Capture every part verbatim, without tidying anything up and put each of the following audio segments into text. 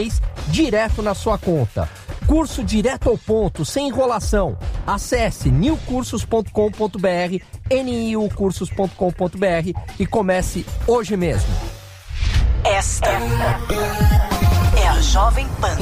direto na sua conta. Curso direto ao ponto, sem enrolação. Acesse new cursos ponto com ponto b r, n i u cursos ponto com ponto b r e comece hoje mesmo. Esta é a Jovem Pan.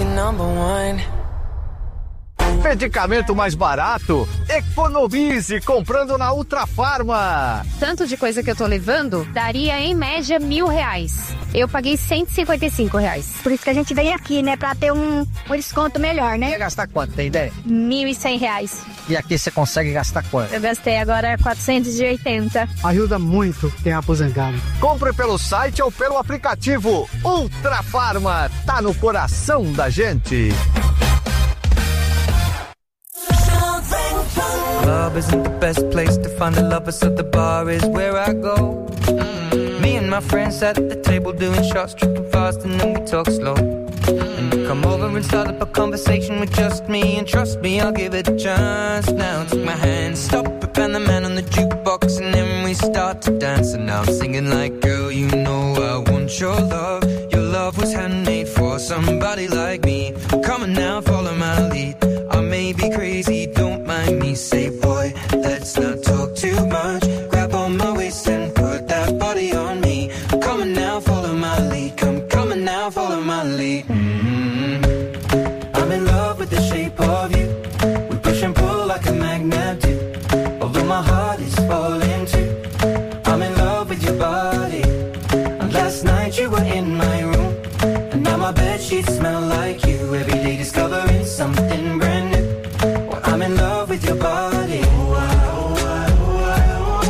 Medicamento mais barato? Economize comprando na Ultrafarma. Tanto de coisa que eu tô levando, daria em média mil reais. Eu paguei cento e cinquenta e cinco reais. Por isso que a gente vem aqui, né? Pra ter um, um desconto melhor, né? Você ia gastar quanto, tem ideia? Mil e cem reais. E aqui você consegue gastar quanto? Eu gastei agora quatrocentos e oitenta. Ajuda muito quem é aposentado. Compre pelo site ou pelo aplicativo. Ultrafarma, tá no coração da gente. Club isn't the best place to find a lover, so the bar is where I go. Mm-hmm. Me and my friends at the table doing shots, tripping fast, and then we talk slow. And you come over and start up a conversation with just me, and trust me, I'll give it a chance. Now take my hand, stop it, and the man on the jukebox, and then we start to dance. And now I'm singing like, girl, you know I want your love. Your love was handmade for somebody like me. Come on now, follow my lead. I may be crazy, don't mind me. Say, boy, let's not talk too much. Grab on my waist and put that body on me. Come on now, follow my lead. Come, come on now, follow my lead. Mm-hmm. I'm in love with the shape of you. We push and pull like a magnet do. Although my heart is falling too. I'm in love with your body. And last night you were in my room. And now my bedsheets smell like you. Every day discovering something brand new. Well, I'm in love with your body. Oh, I, oh, I, oh, I, oh,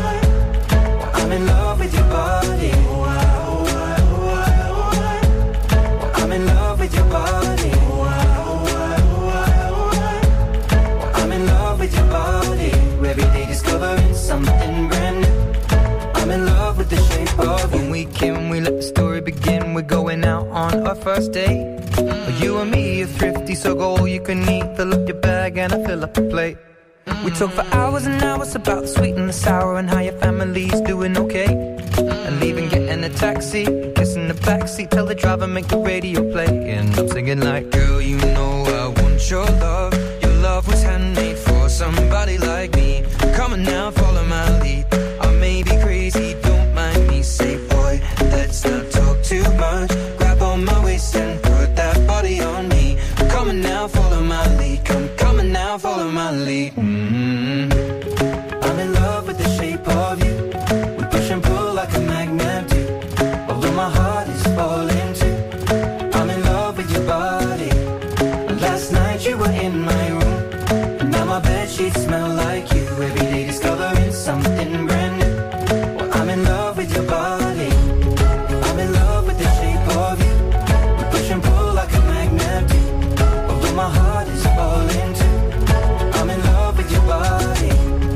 I. Well, I'm in love with your body. Oh, I, oh, I, oh, I, oh, I. Well, I'm in love with your body. Oh, I, oh, I, oh, I, oh, I. Well, I'm in love with your body. Every day discovering something brand new. I'm in love with the shape of you. When we came, we let the story begin. We're going out on our first date. Mm-hmm. You and me are thrifty, so go all you can eat. Fill up your bag and I fill up the plate. Mm-hmm. We talk for hours and hours about the sweet and the sour and how your family's doing okay. Mm-hmm. And leaving, getting a taxi, kissing the backseat, tell the driver make the radio play. And I'm singing like, girl, you know I want your love. Your love was handmade for somebody like me. Come on now, follow my lead. I may be crazy, don't mind me. Say, boy, let's not talk too much. Grab on my waist and put that body on me. Come on now, follow my lead. Come, come on now, follow my lead. Mm-hmm. I'm in love with the shape of you. We push and pull like a magnet do. Although my heart is falling too. I'm in love with your body. Last night you were in my room. And now my bedsheets smell like you. Every day discovering something brand new. Well, I'm in love with your body. I'm in love with the shape of you. We push and pull like a magnet do. Although my heart is falling too. I'm in love with your body.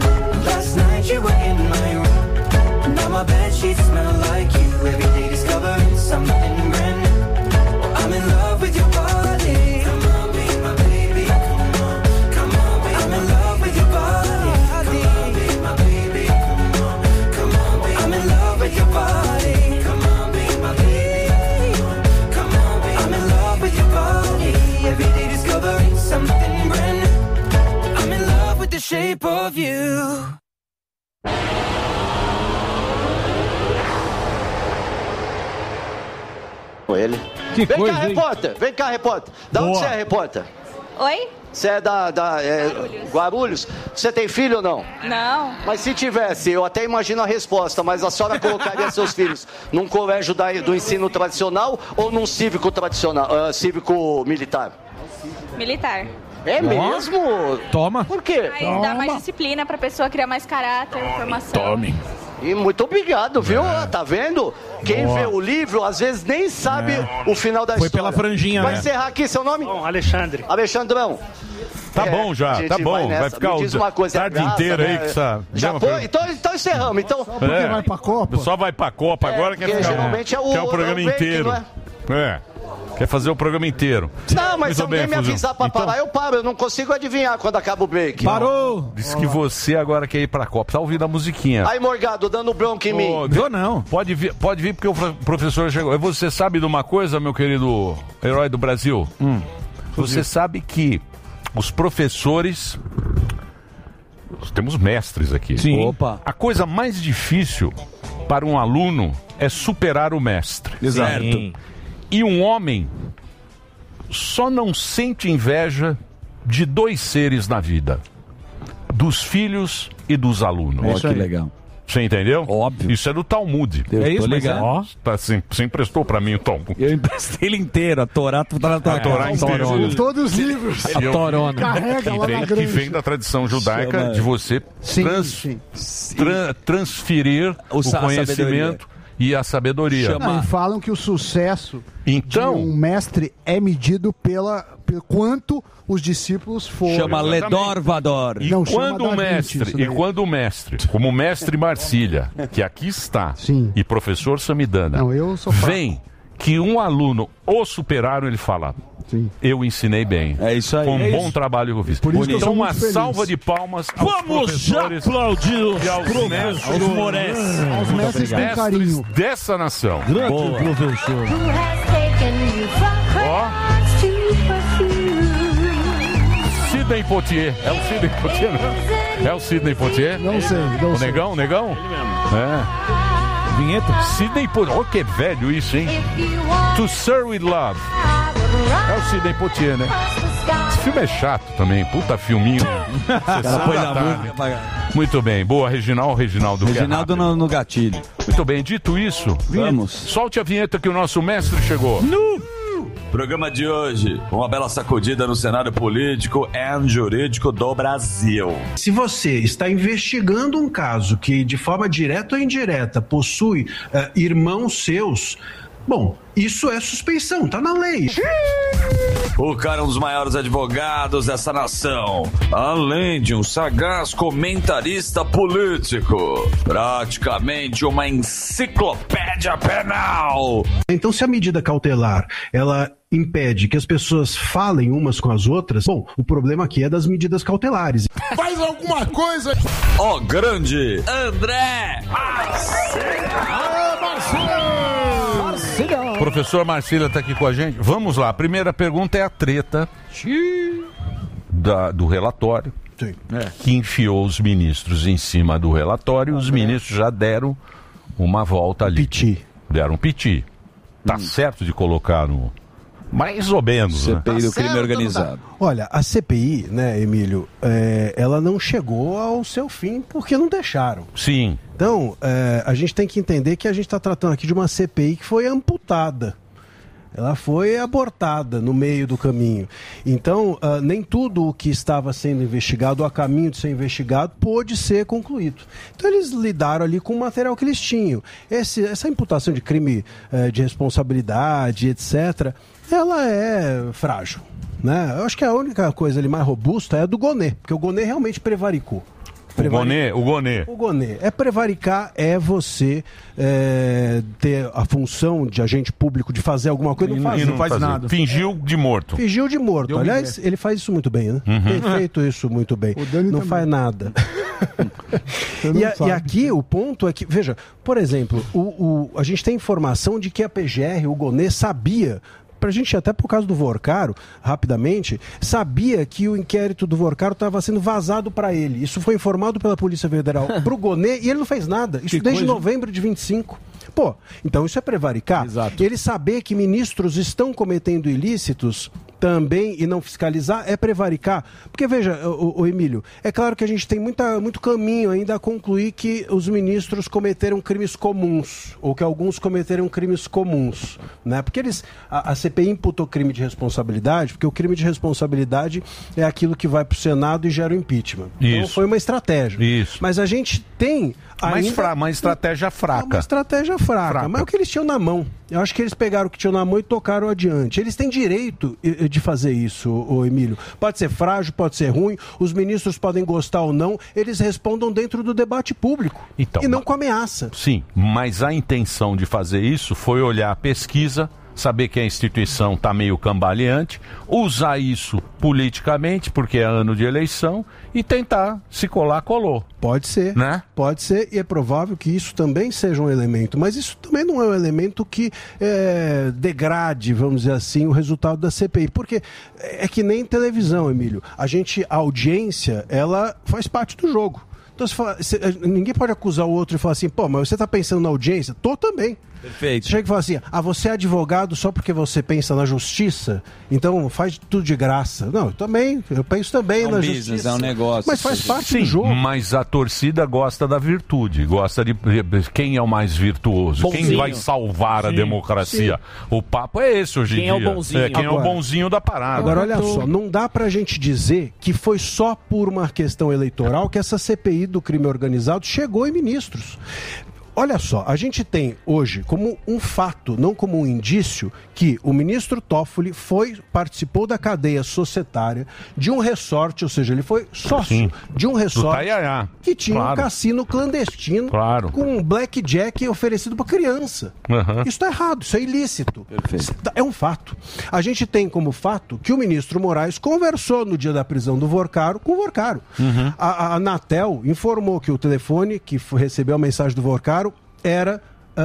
Last night you were in my room. Now my bedsheets smell like you. Every day discovering something brand new. Well, I'm in love with your body. Come on, be my baby. Come on, come on, be I'm in love with your body. Come on, be my baby. Come on, come on, be I'm in love with your body. Come on, be my baby. Come on, be I'm in love with your body. Every day discovering something brand new. I'm in love with the shape of you. Ele. Que vem coisa, cá, hein? repórter. Vem cá, repórter. Da Boa. onde você é, repórter? Oi? Você é da, da é, Guarulhos. Guarulhos? Você tem filho ou não? Não. Mas se tivesse, eu até imagino a resposta, mas a senhora colocaria seus filhos num colégio da, do ensino tradicional ou num cívico tradicional, uh, cívico militar? Militar. É mesmo? Toma. Por quê? Aí dá mais disciplina pra pessoa criar mais caráter, formação. Tome. E muito obrigado, viu? É. Tá vendo? Quem Boa. vê o livro, às vezes nem sabe É. o final da Foi história. pela franjinha, Vai né? encerrar aqui seu nome? Bom, Alexandre. Alexandrão. Tá É, bom já, a gente tá bom. vai Vai, nessa. ficar Me o diz uma coisa, tarde graça, inteira né? aí que essa... Já Não, foi? Então, então encerramos. Então, Porque É. vai pra Copa. Só vai pra Copa agora, É, quer porque ficar geralmente é o- quer o programa é o break, inteiro. não É. Quer fazer o programa inteiro. Não, mas Muito se alguém bem, me Fuzil. avisar pra Então- parar, eu paro. Eu não consigo adivinhar quando acaba o break. Parou! Diz que você agora quer ir pra Copa. Tá ouvindo a musiquinha. Aí, Morgado, dando bronca em mim. Ô, Vou não. Pode vir, pode vir porque o pro- professor chegou. Você sabe de uma coisa, meu querido herói do Brasil? Hum. Você sabe que os professores... Temos mestres aqui. Sim. Opa. A coisa mais difícil para um aluno é superar o mestre. Exato. Certo? E um homem só não sente inveja de dois seres na vida: dos filhos e dos alunos. Ó, que legal. Você entendeu? Óbvio. Isso é do Talmud. Eu É isso, tô mas ligado. é- Ó, tá, você, você emprestou pra mim o Talmud. Eu emprestei ele inteiro, a Torá tá na tua A Torá casa. inteira. Torona. Todos os livros. E eu- Carrega que, lá na vem, que granja. vem da tradição judaica Chama- de você Sim, trans- sim. tran- transferir O o, sa- a conhecimento e a sabedoria. Não, e falam que o sucesso Então- de um mestre é medido pela, pelo quanto os discípulos foram. Chama Ledor Vador. E Não, chama quando o Da Vinci, mestre, isso e daí. quando o mestre, como o mestre Marcília, que aqui está, Sim. e professor Samidana, Não, eu sou fraco. vem que um aluno o superaram, ele fala: Sim. eu ensinei bem. É isso aí. Foi um É bom isso. trabalho que eu fiz. Por isso que eu Então, sou uma muito feliz. salva de palmas aos Vamos já professores aplaudir os e aos professores. mestres, Aos Mores. Aos mestres com mestres carinho. dessa nação. Boa. Professor. Ó, Sidney Poitier. É o Sidney Poitier, não? É o Sidney Poitier? Não sei, não O sei. negão, o negão? É. Vinheta? Sidney Poitier. Olha que velho isso, hein? To Serve With Love. É o Sidney Poitier, né? Esse filme é chato também. Puta filminho. Sessão Põe da na tarde. música pra- Muito bem. Boa, Reginaldo. Reginaldo. que é Reginaldo rápido. no, no gatilho. Muito bem. Dito isso, Vamos. solte a vinheta que o nosso mestre chegou. Programa de hoje, uma bela sacudida no cenário político e jurídico do Brasil. Se você está investigando um caso que, de forma direta ou indireta, possui eh, irmãos seus, bom, isso é suspeição, tá na lei. O cara é um dos maiores advogados dessa nação, além de um sagaz comentarista político, praticamente uma enciclopédia penal. Então, se a medida cautelar, ela impede que as pessoas falem umas com as outras, bom, o problema aqui é das medidas cautelares. Faz alguma coisa! Ó grande André! Professor Marcília está aqui com a gente. Vamos lá. A primeira pergunta é a treta da- do relatório. Sim. Que enfiou os ministros em cima do relatório. Os ministros já deram uma volta ali. Piti. Deram piti. Tá certo de colocar no... Mais ou menos, né? C P I do crime organizado. Olha, a C P I, né, Emílio, é, ela não chegou ao seu fim porque não deixaram. Sim. Então, é, a gente tem que entender que a gente está tratando aqui de uma C P I que foi amputada. Ela foi abortada no meio do caminho. Então, ah, nem tudo o que estava sendo investigado, ou a caminho de ser investigado, pôde ser concluído. Então, eles lidaram ali com o material que eles tinham. Esse, essa imputação de crime eh, de responsabilidade, etcétera, ela é frágil. Né? Eu acho que a única coisa ali mais robusta é a do Gonê, porque o Gonê realmente prevaricou. O Gonê, o Gonê. O Gonê. É prevaricar, é você é, ter a função de agente público de fazer alguma coisa e não fazer. E não faz nada. Fingiu de morto. Fingiu de morto. Deu Aliás, migué. ele faz isso muito bem, né? Uhum. Tem feito isso muito bem. O Dani não também. faz nada. não e, a- sabe. e aqui o ponto é que, veja, por exemplo, o, o- a gente tem informação de que a P G R, o Gonê, sabia. Pra gente, até por causa do Vorcaro, rapidamente, sabia que o inquérito do Vorcaro estava sendo vazado para ele. Isso foi informado pela Polícia Federal pro Gonê e ele não fez nada. Isso Que desde coisa. novembro de vinte e cinco. Pô, então isso é prevaricar? Exato. Ele saber que ministros estão cometendo ilícitos também e não fiscalizar é prevaricar. Porque, veja, o, o Emílio, é claro que a gente tem muita, muito caminho ainda a concluir que os ministros cometeram crimes comuns, ou que alguns cometeram crimes comuns, né? Porque eles, a, a C P I imputou crime de responsabilidade, porque o crime de responsabilidade é aquilo que vai para o Senado e gera o impeachment. Então Isso. foi uma estratégia. Isso. Mas a gente tem Mais ainda... fra- uma estratégia fraca. Uma estratégia fraca, Fraca. mas é o que eles tinham na mão. Eu acho que eles pegaram o que tinham na mão e tocaram adiante. Eles têm direito eh, de fazer isso, ô Emílio. Pode ser frágil, pode ser ruim, os ministros podem gostar ou não, eles respondam dentro do debate público. Então, e não ma- com ameaça. Sim, mas a intenção de fazer isso foi olhar a pesquisa saber que a instituição está meio cambaleante, usar isso politicamente, porque é ano de eleição, e tentar se colar, colou. Pode ser, né? Pode ser, e é provável que isso também seja um elemento, mas isso também não é um elemento que é, degrade, vamos dizer assim, o resultado da C P I, porque é que nem televisão, Emílio, a gente, a audiência, ela faz parte do jogo. Então você fala, você, ninguém pode acusar o outro e falar assim, pô, mas você está pensando na audiência? Tô também. Perfeito. Você chega e fala assim, ah, você é advogado só porque você pensa na justiça, então faz tudo de graça. Não, eu também, eu penso também é um na business, justiça. É um negócio. Mas faz parte Sim, do jogo. Mas a torcida gosta da virtude, gosta de quem é o mais virtuoso, Bonzinho. quem vai salvar Sim. a democracia. Sim. O papo é esse hoje quem em dia. Quem é o bonzinho. É, quem agora, é o bonzinho da parada. Agora, olha só, não dá pra gente dizer que foi só por uma questão eleitoral que essa C P I do crime organizado chegou em ministros. Olha só, a gente tem hoje como um fato, não como um indício, que o ministro Toffoli foi, participou da cadeia societária de um resort, ou seja, ele foi sócio Sim. de um resort que tinha claro. um cassino clandestino claro. com um blackjack oferecido para criança. Uhum. Isso está errado, isso é ilícito. Perfeito. É um fato. A gente tem como fato que o ministro Moraes conversou no dia da prisão do Vorcaro com o Vorcaro. Uhum. A, a Anatel informou que o telefone que foi, recebeu a mensagem do Vorcaro era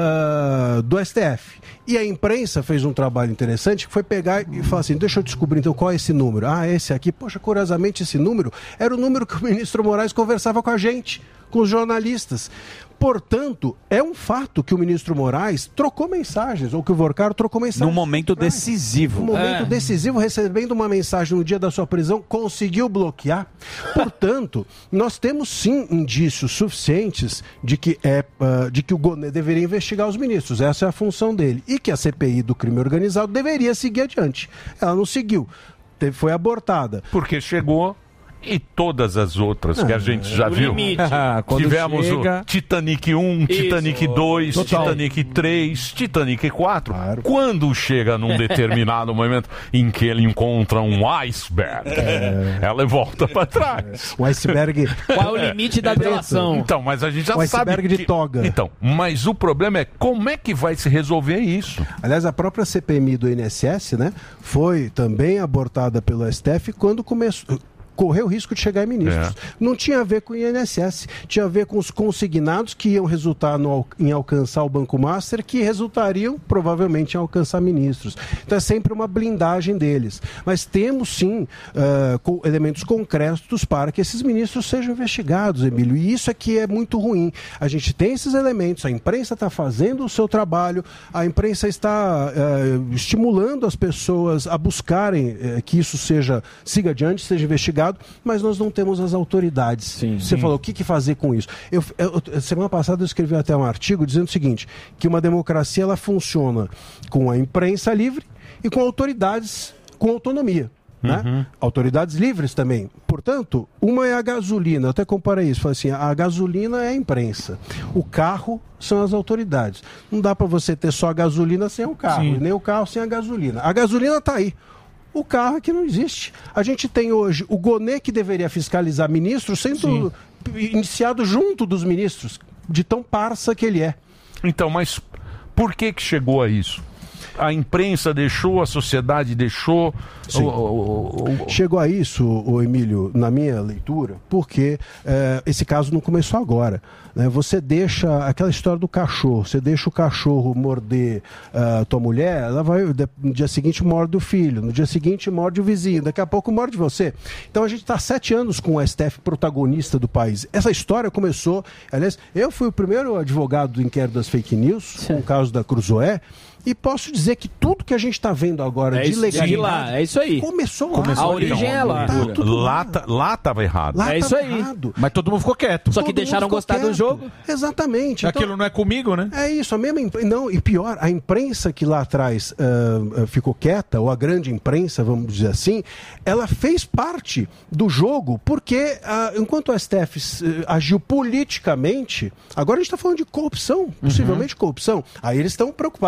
uh, do S T F. E a imprensa fez um trabalho interessante que foi pegar e falar assim, deixa eu descobrir então qual é esse número. Ah, esse aqui. Poxa, curiosamente esse número era o número que o ministro Moraes conversava com a gente, com os jornalistas. Portanto, é um fato que o ministro Moraes trocou mensagens, ou que o Vorcaro trocou mensagens. Num momento decisivo. Num momento É. decisivo, recebendo uma mensagem no dia da sua prisão, conseguiu bloquear. Portanto, nós temos sim indícios suficientes de que, é, uh, de que o Gonê deveria investigar os ministros. Essa é a função dele. E que a C P I do crime organizado deveria seguir adiante. Ela não seguiu. Teve, foi abortada. Porque chegou... E todas as outras que a gente já o viu. limite. Tivemos chega... o Titanic um, Isso. Titanic dois, Total. Titanic três, Titanic quatro. Claro. Quando chega num determinado momento em que ele encontra um iceberg, é. ela volta para trás. O iceberg... Qual é o limite da delação? Então, mas a gente já o sabe iceberg de que... toga. Então, mas o problema é como é que vai se resolver isso? Aliás, a própria C P M do I N S S, né, foi também abortada pelo S T F quando começou... correu o risco de chegar em ministros. É. Não tinha a ver com o I N S S, tinha a ver com os consignados que iam resultar no, em alcançar o Banco Master, que resultariam provavelmente em alcançar ministros. Então é sempre uma blindagem deles. Mas temos sim uh, co- elementos concretos para que esses ministros sejam investigados, Emílio. E isso é que é muito ruim. A gente tem esses elementos, a imprensa está fazendo o seu trabalho, a imprensa está uh, estimulando as pessoas a buscarem uh, que isso seja, siga adiante, seja investigado, mas nós não temos as autoridades. Sim, Você sim. falou, o que, que fazer com isso? Eu, eu, semana passada eu escrevi até um artigo dizendo o seguinte, que uma democracia ela funciona com a imprensa livre e com autoridades com autonomia. Né? Uhum. Autoridades livres também. Portanto, uma é a gasolina, eu até comparei isso, falei assim, a gasolina é a imprensa, o carro são as autoridades. Não dá para você ter só a gasolina sem o carro, Sim. e nem o carro sem a gasolina. A gasolina está aí. O carro é que não existe. A gente tem hoje o Gonê, que deveria fiscalizar ministros, sendo Sim. iniciado junto dos ministros, de tão parça que ele é. Então, mas por que que chegou a isso? A imprensa deixou, a sociedade deixou... O, o, o... Chegou a isso, o Emílio, na minha leitura, porque é, esse caso não começou agora. Né? Você deixa aquela história do cachorro, você deixa o cachorro morder uh, tua mulher, ela vai, no dia seguinte morde o filho, no dia seguinte morde o vizinho, daqui a pouco morde você. Então a gente está há sete anos com o S T F protagonista do país. Essa história começou, aliás, eu fui o primeiro advogado do inquérito das fake news, Sim. com o caso da Cruzoé, e posso dizer que tudo que a gente está vendo agora é de isso, legalidade... lá, é isso aí. Começou lá. Começou a origem é lá. Tá lá, tá, lá tava errado. Lá é isso tava aí. Errado. Mas todo mundo ficou quieto. Só que Todo deixaram gostar quieto. do jogo. Exatamente. Aquilo Então, não é comigo, né? é isso, a mesma imprensa. Não, e pior, a imprensa que lá atrás uh, uh, ficou quieta, ou a grande imprensa, vamos dizer assim, ela fez parte do jogo, porque uh, enquanto o S T F uh, agiu politicamente, agora a gente está falando de corrupção, possivelmente uhum. corrupção. Aí eles estão preocupados. Mas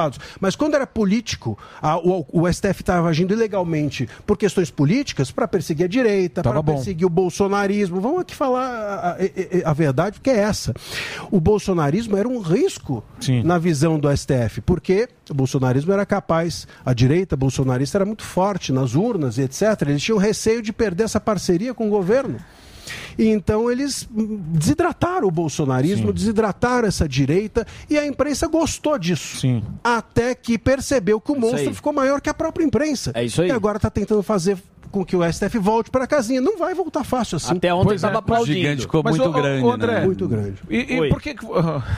Mas quando era político, a, o, o S T F estava agindo ilegalmente por questões políticas, para perseguir a direita, para perseguir o bolsonarismo. Vamos aqui falar a, a, a verdade, porque é essa. O bolsonarismo era um risco Sim. na visão do S T F, porque o bolsonarismo era capaz, a direita bolsonarista era muito forte nas urnas e etcétera. Eles tinham receio de perder essa parceria com o governo. E então eles desidrataram o bolsonarismo, Sim. desidrataram essa direita, e a imprensa gostou disso. Sim. Até que percebeu que o Isso monstro aí. ficou maior que a própria imprensa. É isso aí. E agora está tentando fazer com que o S T F volte para a casinha. Não vai voltar fácil assim. Até ontem estava aplaudindo. O gigante ficou Mas, muito ô, grande, ô, André, né? Muito grande. E, e por que que,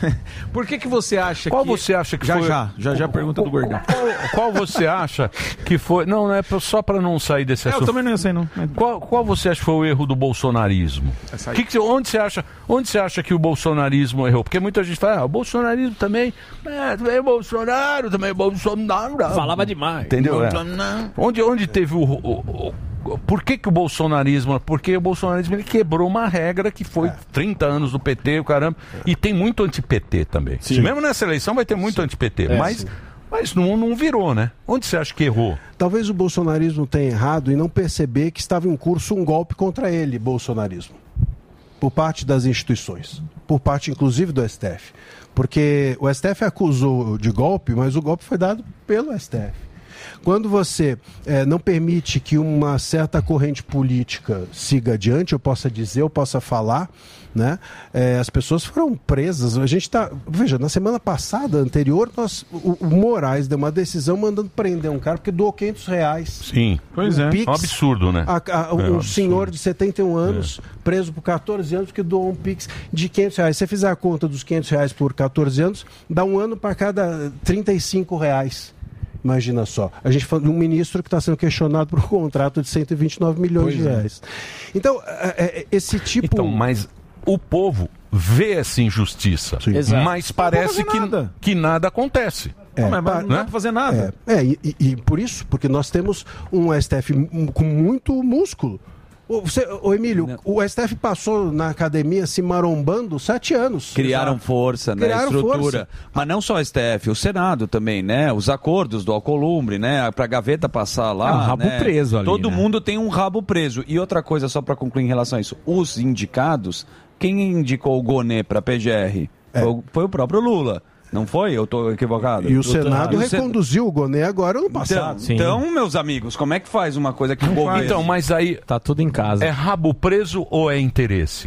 por que que você acha Qual que... você acha que já, foi... Já, já, já, pergunta do Gordão. Qual, qual você acha que foi... Não, não é pra- só para não sair desse É, assunto. eu também não ia sei, não. Qual, qual você acha que foi o erro do bolsonarismo? Que que, onde, você acha, onde você acha que o bolsonarismo errou? Porque muita gente fala, ah, o bolsonarismo também... É, também é Bolsonaro, também é Bolsonaro. Falava demais. Entendeu? É. Onde, onde teve o... o, o Por que, que o bolsonarismo? Porque o bolsonarismo ele quebrou uma regra que foi é. trinta anos do P T, o caramba. É. E tem muito anti-P T também. Sim. Mesmo nessa eleição vai ter muito anti-P T. É, mas mas não, não virou, né? Onde você acha que errou? Talvez o bolsonarismo tenha errado em não perceber que estava em curso um golpe contra ele, bolsonarismo. Por parte das instituições. Por parte, inclusive, do S T F. Porque o S T F acusou de golpe, mas o golpe foi dado pelo S T F. Quando você é, não permite que uma certa corrente política siga adiante, eu possa dizer, eu possa falar, né? É, as pessoas foram presas. A gente está... Veja, na semana passada, anterior, nós, o, o Moraes deu uma decisão mandando prender um cara porque doou quinhentos reais. Sim, pois é. Pix, um absurdo, né? A, a, um é um absurdo. Senhor de setenta e um anos, é. preso por catorze anos, porque doou um Pix de quinhentos reais. Se você fizer a conta dos quinhentos reais por catorze anos, dá um ano para cada trinta e cinco reais. Imagina só. A gente fala de um ministro que está sendo questionado por um contrato de cento e vinte e nove milhões pois de reais. É. Então, é, é, esse tipo... Então, mas o povo vê essa injustiça, mas parece que nada. que nada acontece. É, não, mas não dá né? para fazer nada. É, é e, e por isso, porque nós temos um S T F com muito músculo. Você, ô Emílio, não. o S T F passou na academia se marombando sete anos. Criaram Exato. força, né? Criaram Estrutura. Força. Mas não só o S T F, o Senado também, né? Os acordos do Alcolumbre, né? Pra gaveta passar lá. É um rabo né? preso ali. Todo né? mundo tem um rabo preso. E outra coisa, só para concluir em relação a isso: os indicados, quem indicou o Gonê pra P G R? É. Foi, foi o próprio Lula. Não foi? Eu estou equivocado? E o Senado tô... reconduziu o Gonê agora no passado. Então, então, meus amigos, como é que faz uma coisa que o governo... Então, mas aí... Tá tudo em casa. É rabo preso ou é interesse?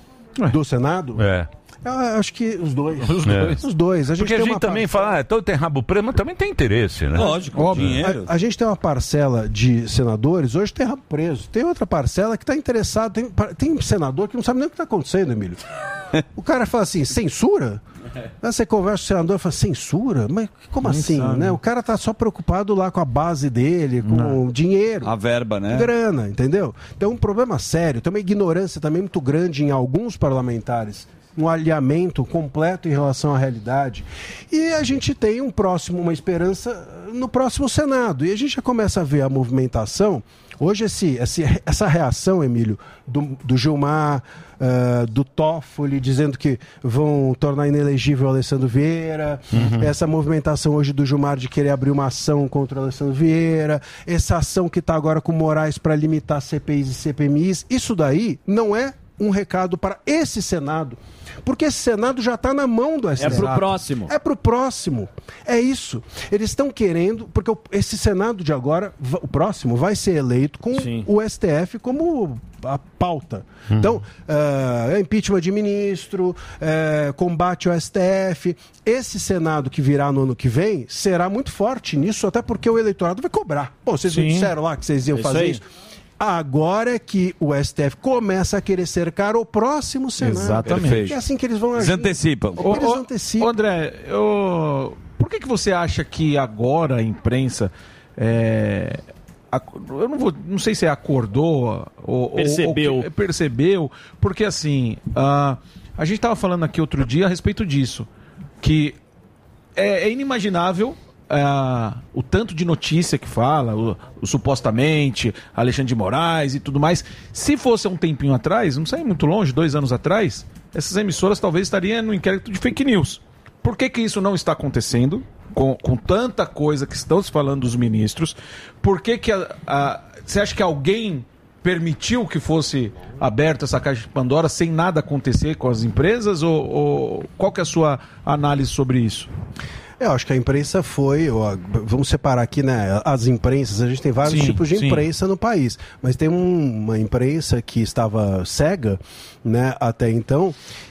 Do Senado? É. Eu acho que os dois. Os é. dois. Os dois. A gente Porque tem a gente uma também parcela... fala, ah, então tem rabo preso, mas também tem interesse, né? Lógico, Óbvio. dinheiro. A, a gente tem uma parcela de senadores, hoje tem rabo preso. Tem outra parcela que está interessada. Tem, tem senador que não sabe nem o que está acontecendo, Emílio. O cara fala assim, censura? Aí você conversa com o senador e fala, censura? Mas como Nem assim? Né? O cara tá só preocupado lá com a base dele, com não. dinheiro. A verba, né? Grana, entendeu? Então um problema sério, tem uma ignorância também muito grande em alguns parlamentares, um alinhamento completo em relação à realidade. E a gente tem um próximo, uma esperança no próximo Senado. E a gente já começa a ver a movimentação. Hoje esse, esse, essa reação, Emílio, do, do Gilmar, uh, do Toffoli, dizendo que vão tornar inelegível o Alessandro Vieira, uhum. essa movimentação hoje do Gilmar de querer abrir uma ação contra o Alessandro Vieira, essa ação que está agora com o Moraes para limitar C P Is e C P M Is, isso daí não é um recado para esse Senado, porque esse Senado já está na mão do S T F. É pro próximo. É pro próximo. É isso. Eles estão querendo, porque esse Senado de agora, o próximo, vai ser eleito com Sim. o S T F como a pauta. Hum. Então, uh, impeachment de ministro, uh, combate ao S T F. Esse Senado que virá no ano que vem será muito forte nisso, até porque o eleitorado vai cobrar. Pô, vocês me disseram lá que vocês iam isso fazer aí. isso. Agora é que o S T F começa a querer cercar o próximo Senado. Exatamente. É assim que eles vão agir. Eles antecipam. Eles ô, antecipam. Ô, André, eu... por que, que você acha que agora a imprensa... É... Eu não, vou, não sei se é acordou ou percebeu, ou, ou percebeu, porque assim, uh, a gente estava falando aqui outro dia a respeito disso, que é, é inimaginável uh, o tanto de notícia que fala, o, o supostamente Alexandre de Moraes e tudo mais. Se fosse há um tempinho atrás, não sei muito longe, dois anos atrás, essas emissoras talvez estariam no inquérito de fake news. Por que que isso não está acontecendo? com, com tanta coisa que estão se falando dos ministros, por que que a, a, você acha que alguém permitiu que fosse aberta essa caixa de Pandora sem nada acontecer com as empresas? Ou, ou qual que é a sua análise sobre isso? Eu acho que a imprensa foi, ó, vamos separar aqui, né, as imprensas, a gente tem vários sim, tipos de imprensa sim. no país, mas tem um, uma imprensa que estava cega, né, até então,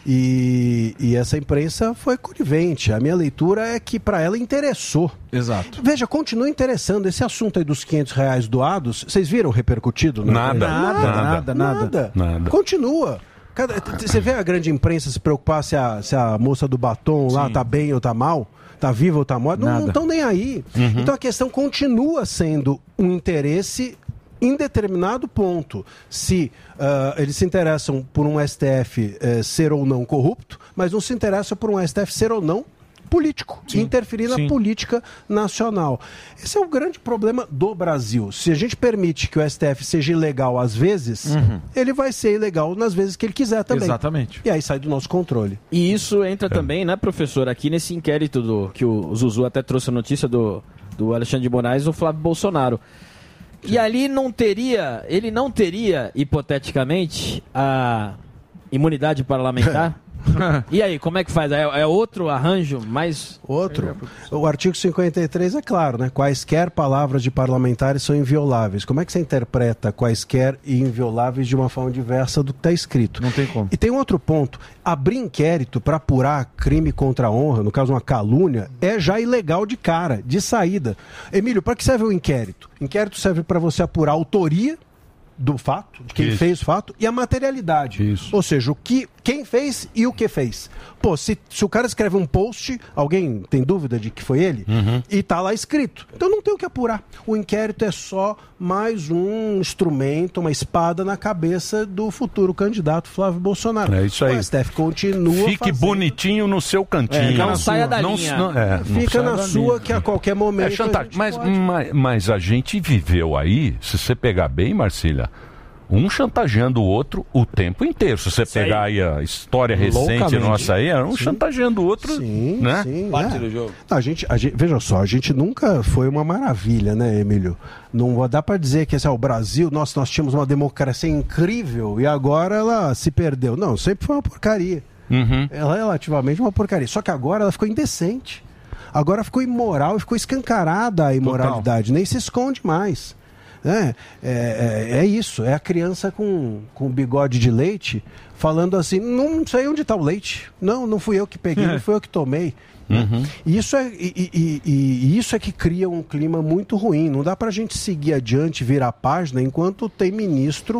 e, e essa imprensa foi conivente. A minha leitura é que para ela interessou. Exato. Veja, continua interessando. Esse assunto aí dos quinhentos reais doados, vocês viram repercutido? Né? Nada, nada, nada, nada, nada, nada. nada. Continua. Cada, você vê a grande imprensa se preocupar se a, se a moça do batom lá sim. tá bem ou tá mal? Tá viva ou tá morta? Não estão nem aí. Uhum. Então a questão continua sendo um interesse em determinado ponto. Se uh, eles se interessam por um S T F uh, ser ou não corrupto, mas não se interessam por um S T F ser ou não político, sim, interferir na sim. política nacional. Esse é o grande problema do Brasil. Se a gente permite que o S T F seja ilegal às vezes, uhum. ele vai ser ilegal nas vezes que ele quiser também. Exatamente. E aí sai do nosso controle. E isso entra é. também, né, professor, aqui nesse inquérito do, que o Zuzu até trouxe a notícia do, do Alexandre de Moraes, o Flávio Bolsonaro. Sim. E ali não teria, ele não teria, hipoteticamente, a imunidade parlamentar? E aí, como é que faz? É, é outro arranjo mais... Outro. O artigo cinquenta e três é claro, né? Quaisquer palavras de parlamentares são invioláveis. Como é que você interpreta quaisquer e invioláveis de uma forma diversa do que está escrito? Não tem como. E tem um outro ponto. Abrir inquérito para apurar crime contra a honra, no caso uma calúnia, é já ilegal de cara, de saída. Emílio, para que serve o inquérito? Inquérito serve para você apurar a autoria do fato, de quem Isso. fez o fato, e a materialidade. Isso. Ou seja, o que, quem fez e o que fez. Pô, se, se o cara escreve um post, alguém tem dúvida de que foi ele? Uhum. E tá lá escrito. Então não tem o que apurar. O inquérito é só mais um instrumento, uma espada na cabeça do futuro candidato Flávio Bolsonaro. É isso aí. O S T F continua Fique fazendo... bonitinho no seu cantinho. É, não não saia da não, linha. Não, é, Fica não na sua linha. Que a qualquer momento... É chantagem. Mas, mas, mas a gente viveu aí, se você pegar bem, Marcília, um chantageando o outro o tempo inteiro. Se você Isso pegar aí a história recente nossa aí, era um sim. chantageando o outro, sim, né? Sim, Parte é. do jogo. A gente, a gente, veja só, a gente nunca foi uma maravilha, né, Emílio? Não dá para dizer que assim, o Brasil, nossa, nós tínhamos uma democracia incrível e agora ela se perdeu. Não, sempre foi uma porcaria. Uhum. Ela é relativamente uma porcaria. Só que agora ela ficou indecente. Agora ficou imoral e ficou escancarada a imoralidade. Total. Nem se esconde mais. É, é, é, é isso, é a criança com, com bigode de leite falando assim, não sei onde está o leite, não, não fui eu que peguei, não fui eu que tomei. Uhum. E, isso é, e, e, e, e isso é que cria um clima muito ruim. Não dá para a gente seguir adiante, virar a página, enquanto tem ministro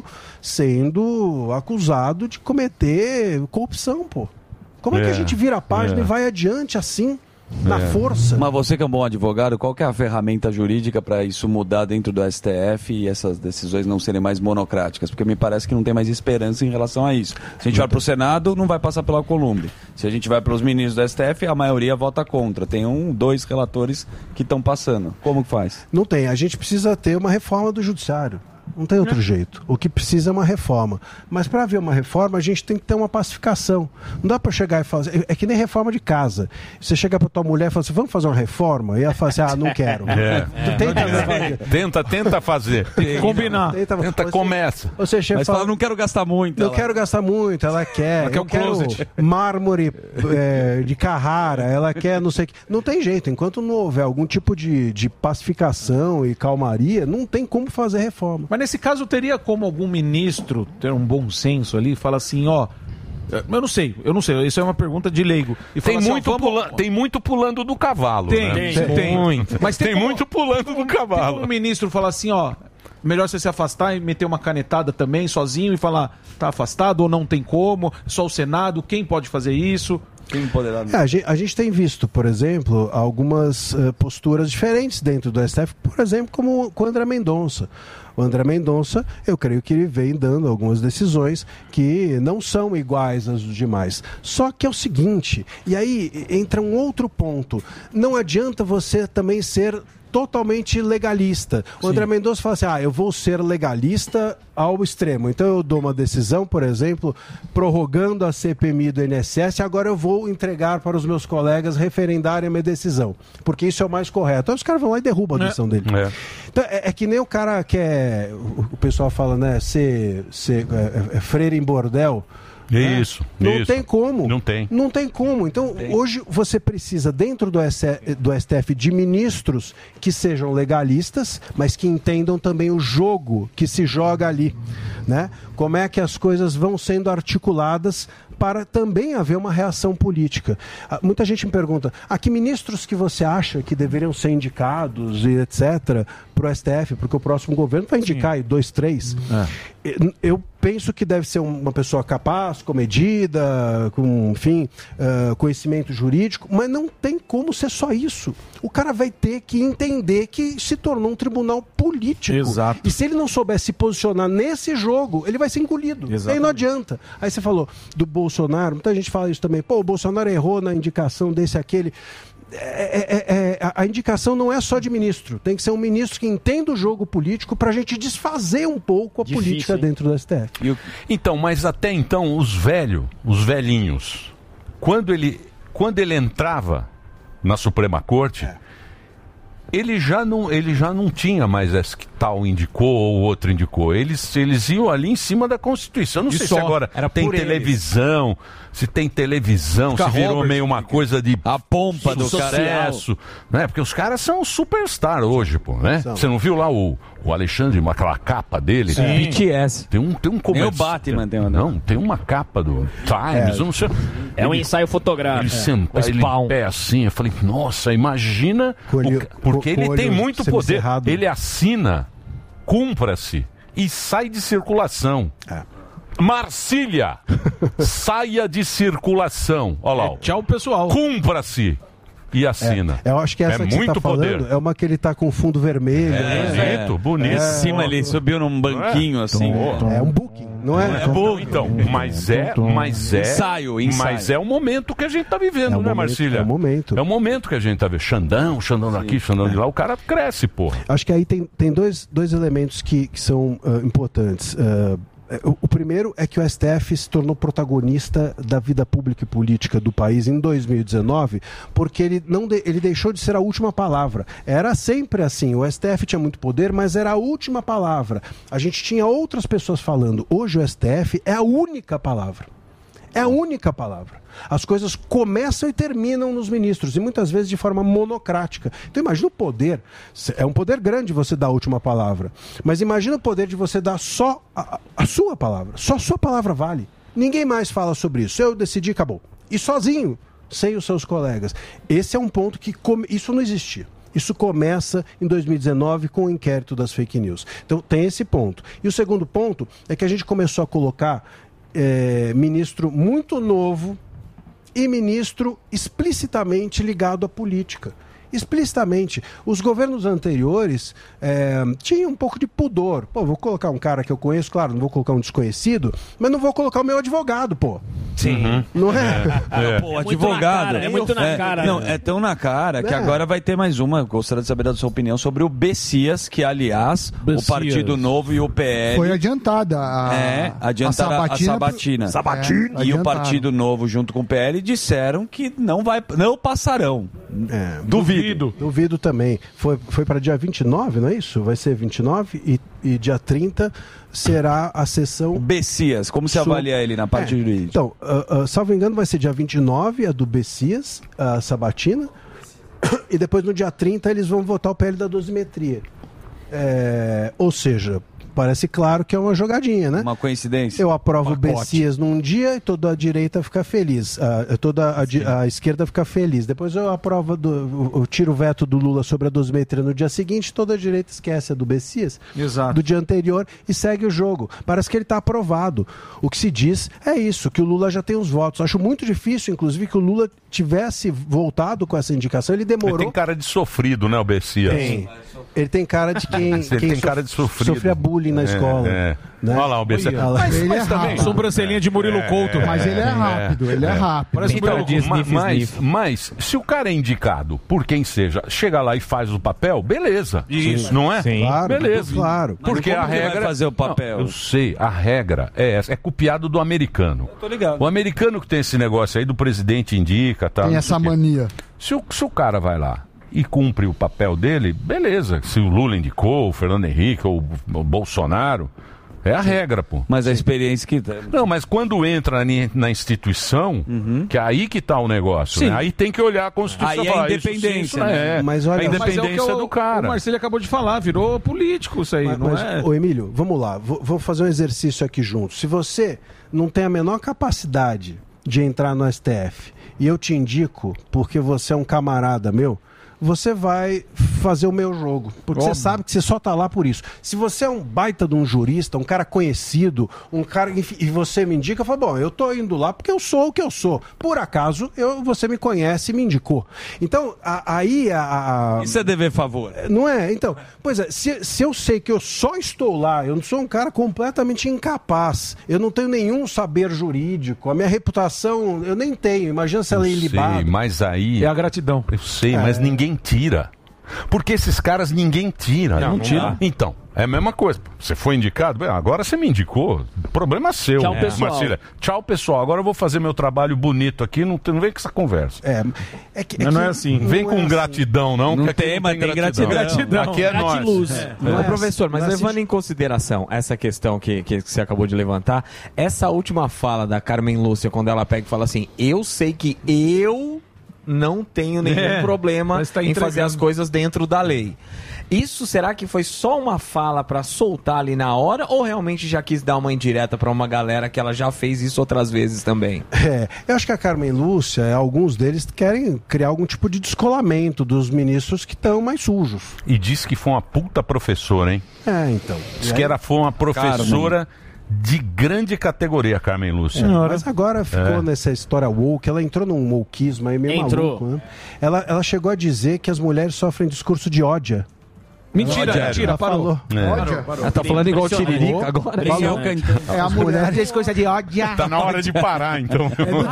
sendo acusado de cometer corrupção, pô. Como é, é que a gente vira a página é. e vai adiante assim? Na é. força. Mas você que é um bom advogado, qual que é a ferramenta jurídica para isso mudar dentro do S T F e essas decisões não serem mais monocráticas? Porque me parece que não tem mais esperança em relação a isso. Se a gente vai para o Senado, não vai passar pela Columbre. Se a gente vai para os ministros do S T F, a maioria vota contra. Tem um, dois relatores que estão passando. Como que faz? Não tem. A gente precisa ter uma reforma do judiciário. Não tem outro jeito. O que precisa é uma reforma. Mas para haver uma reforma, a gente tem que ter uma pacificação. Não dá para chegar e fazer... É que nem reforma de casa. Você chega para tua mulher e fala assim, vamos fazer uma reforma? E ela fala assim, ah, não quero. É. Tenta, é. tenta, tenta fazer. Combinar. Tenta, tenta você, começa. Você chega Mas fala, fala, não quero gastar muito. Não ela... quero gastar muito. Ela quer. Ela quer um closet. Mármore é, de Carrara. Ela quer não sei o que. Não tem jeito. Enquanto não houver algum tipo de, de pacificação e calmaria, não tem como fazer reforma. Mas nesse caso, teria como algum ministro ter um bom senso ali e falar assim, ó, eu não sei, eu não sei, isso é uma pergunta de leigo. E tem, assim, muito ó, vamos... pula... tem muito pulando do cavalo. Tem, né? tem, tem. Muito. Mas tem, tem como... muito pulando do cavalo. Tem como um ministro falar assim, ó, melhor você se afastar e meter uma canetada também, sozinho, e falar, tá afastado ou não tem como, só o Senado, quem pode fazer isso? É, a, gente, a gente tem visto, por exemplo, algumas uh, posturas diferentes dentro do S T F, por exemplo, como com o André Mendonça. O André Mendonça, eu creio que ele vem dando algumas decisões que não são iguais às dos demais. Só que é o seguinte, e aí entra um outro ponto, não adianta você também ser totalmente legalista. O André Mendonça fala assim, ah, eu vou ser legalista ao extremo. Então eu dou uma decisão, por exemplo, prorrogando a C P M I do I N S S, agora eu vou entregar para os meus colegas referendarem a minha decisão, porque isso é o mais correto. Aí os caras vão lá e derrubam a decisão dele. É. Então, é, é que nem o cara que é, o, o pessoal fala, né, ser, ser é, é, freire em bordel. Isso, Não isso. tem como. Não tem. Não tem como. Então, hoje você precisa, dentro do, S- do S T F, de ministros que sejam legalistas, mas que entendam também o jogo que se joga ali, né? Como é que as coisas vão sendo articuladas para também haver uma reação política. Ah, muita gente me pergunta, ah, que ministros que você acha que deveriam ser indicados e etcétera para o S T F, porque o próximo governo vai indicar aí dois, três. É. Eu penso que deve ser uma pessoa capaz, comedida, com, enfim, uh, conhecimento jurídico, mas não tem como ser só isso. O cara vai ter que entender que se tornou um tribunal político. Exato. E se ele não souber se posicionar nesse jogo, ele vai ser engolido. Exatamente. Aí não adianta. Aí você falou do Bolsonaro, muita gente fala isso também. Pô, o Bolsonaro errou na indicação desse, aquele. É, é, é, a indicação não é só de ministro, tem que ser um ministro que entenda o jogo político para a gente desfazer um pouco a Difícil, política hein? dentro do S T F. Então, mas até então, os velhos, os velhinhos, quando ele, quando ele entrava na Suprema Corte, É. ele, já não, ele já não tinha mais esse que tal indicou ou outro indicou. Eles, eles iam ali em cima da Constituição. Eu não E sei só. se agora Era tem por eles. televisão, se tem televisão, Fica se virou Robert, meio uma coisa de a pompa do sucesso, né? Porque os caras são superstar hoje, pô, né? Você não viu lá o, o Alexandre, uma- aquela capa dele? Sim. B T S. Tem um, tem um comercial. Nem o Batman tem uma- Não, tem uma capa do Times, É. eu não sei. É um Ele- ensaio fotográfico. Ele É. senta, O ele Spawn. em pé assim, eu falei, nossa, imagina, Colhe- o ca- porque co- ele com tem olho muito poder. semicerrado. Ele assina, cumpra-se e sai de circulação. É. Marcília, saia de circulação. Olha lá. ó. Tchau, pessoal. Cumpra-se e assina. É, eu acho que essa que você muito tá falando poder. é uma que ele tá com fundo vermelho. né? bonito, bonito. Em cima ele subiu num banquinho assim. É um booking, não é? É bom, então, mas é, mas é, Ensaio, ensaio. mas é o momento que a gente tá vivendo, É o né, momento, Marcília? é o momento. É o momento que a gente tá vendo. Xandão, Xandão daqui, Xandão de lá, o cara cresce, porra. Acho que aí tem, tem dois, dois elementos que, que são ah, importantes. Ah, o, o primeiro é que o S T F se tornou protagonista da vida pública e política do país em dois mil e dezenove, porque ele, não de- ele deixou de ser a última palavra. Era sempre assim, o S T F tinha muito poder, mas era a última palavra. A gente tinha outras pessoas falando. Hoje o S T F é a única palavra. É a única palavra. As coisas começam e terminam nos ministros, e muitas vezes de forma monocrática. Então imagina o poder. É um poder grande você dar a última palavra. Mas imagina o poder de você dar só a, a sua palavra. Só a sua palavra vale. Ninguém mais fala sobre isso. Eu decidi, acabou. E sozinho, sem os seus colegas. Esse é um ponto que come... isso não existia. Isso começa em dois mil e dezenove com o inquérito das fake news. Então tem esse ponto. E o segundo ponto é que a gente começou a colocar é, ministro muito novo e ministro explicitamente ligado à política. Explicitamente. Os governos anteriores é, tinham um pouco de pudor. Pô, vou colocar um cara que eu conheço, claro, não vou colocar um desconhecido, mas não vou colocar o meu advogado, pô. Sim. Não é? É. Pô, advogado. É muito na cara. Não, né? é tão na cara que É. agora vai ter mais uma. Eu gostaria de saber da sua opinião sobre o Bessias, que, aliás, Bessias. o Partido Novo e o P L. Foi adiantada a, É, adiantaram a sabatina. Sabatina. É, E o adiantaram. Partido Novo, junto com o P L, disseram que não, vai, não passarão. É, Duvido. Duvido também. Foi, foi para dia vinte e nove, não é isso? Vai ser vinte e nove e, e dia trinta será a sessão... Bessias, como se Su- avalia ele na parte É, jurídica? Então, uh, uh, salvo engano, vai ser dia vinte e nove a do Bessias, a sabatina, e depois no dia trinta eles vão votar o P L da dosimetria. É, ou seja, parece claro que é uma jogadinha, né? Uma coincidência? Eu aprovo o Pacote. Bessias num dia e toda a direita fica feliz. Ah, toda a, di- a esquerda fica feliz. Depois eu aprovo, do, eu- eu tiro o veto do Lula sobre a dosimetria no dia seguinte, toda a direita esquece a do Bessias Exato. do dia anterior e segue o jogo. Parece que ele está aprovado. O que se diz é isso, que o Lula já tem os votos. Acho muito difícil, inclusive, que o Lula tivesse voltado com essa indicação. Ele Ele demorou. tem cara de sofrido, né, o Bessias? Tem. Ele tem cara de quem, Ele quem tem sof- cara de sofrido. sofria bullying bullying na escola. É. Né? Olha lá, o B C. Olha lá. Mas, Ele mas é também. rápido. Sobrancelhinha de Murilo Couto. Mas ele é rápido, ele é rápido. Parece Então, Murilo Couto. ma- Sniff, mas, sniff. mas se o cara é indicado por quem seja, chega lá e faz o papel, beleza. Isso. Não é? Sim. Claro, Beleza. claro. Porque Mas a como que vai regra. fazer o papel? Não, eu sei, a regra é essa. É copiado do americano. Tô ligado. O americano que tem esse negócio aí do presidente indica, tá? Tem não essa sei o quê. mania. Se o, se o cara vai lá e cumpre o papel dele, beleza. Se o Lula indicou, o Fernando Henrique ou o Bolsonaro, é a regra, pô. Mas a experiência que... Não, mas quando entra ni- na instituição, que é aí que tá o negócio, Sim. né? Aí tem que olhar a Constituição. Aí é falar, isso, independência, isso, né? é. Mas olha- a Mas é o que independência o- do cara. O Marcelo acabou de falar, virou político isso aí, Mas, não mas, é? ô Emílio, vamos lá, vou, vou fazer um exercício aqui junto. Se você não tem a menor capacidade de entrar no S T F e eu te indico porque você é um camarada meu, você vai fazer o meu jogo. Porque Óbvio. você sabe que você só tá lá por isso. Se você é um baita de um jurista, um cara conhecido, um cara enfim, e você me indica, eu falo, bom, eu tô indo lá porque eu sou o que eu sou. Por acaso, eu, você me conhece e me indicou. Então, a- aí a, a- Isso é dever favor. não é? Então, pois é, se, se eu sei que eu só estou lá, eu não sou um cara completamente incapaz, eu não tenho nenhum saber jurídico, a minha reputação eu nem tenho, imagina se ela é Eu sei, ilibada. mas aí... É a gratidão. Eu sei, mas ninguém tira. Porque esses caras ninguém tira. Não, não tira. Então, é a mesma coisa. Você foi indicado, bem, agora você me indicou. Problema seu. Tchau, É. pessoal. Marcília. Tchau, pessoal. Agora eu vou fazer meu trabalho bonito aqui. Não, tem- não vem com essa conversa. É, é que, Mas não que- é assim. Não vem não com é assim. gratidão, não. Não que aqui tem, mas tem gratidão. Gratidão. Aqui é nós. Gratiluz. É. Não Ô, é professor, mas assim, não é levando em consideração essa questão que, que você acabou de levantar, essa última fala da Carmen Lúcia, quando ela pega e fala assim, eu sei que eu não tenho nenhum É, problema mas tá em fazer entregando. as coisas dentro da lei. Isso será que foi só uma fala pra soltar ali na hora ou realmente já quis dar uma indireta pra uma galera que ela já fez isso outras vezes também? É, eu acho que a Carmen Lúcia, alguns deles querem criar algum tipo de descolamento dos ministros que estão mais sujos. E disse que foi uma puta professora, hein? É, então. Diz E que aí- era, foi uma professora de grande categoria, Carmen Lúcia. É, mas agora ficou É. nessa história woke, ela entrou num wokeismo aí meio Entrou. maluco, né? Ela, ela chegou a dizer que as mulheres sofrem discurso de ódio. Mentira, Ela mentira, parou. falou. É. Ódio. Ela tá falando igual o Tiririca agora. Falou. É a mulher diz coisa de ódio. Tá na hora de parar, então.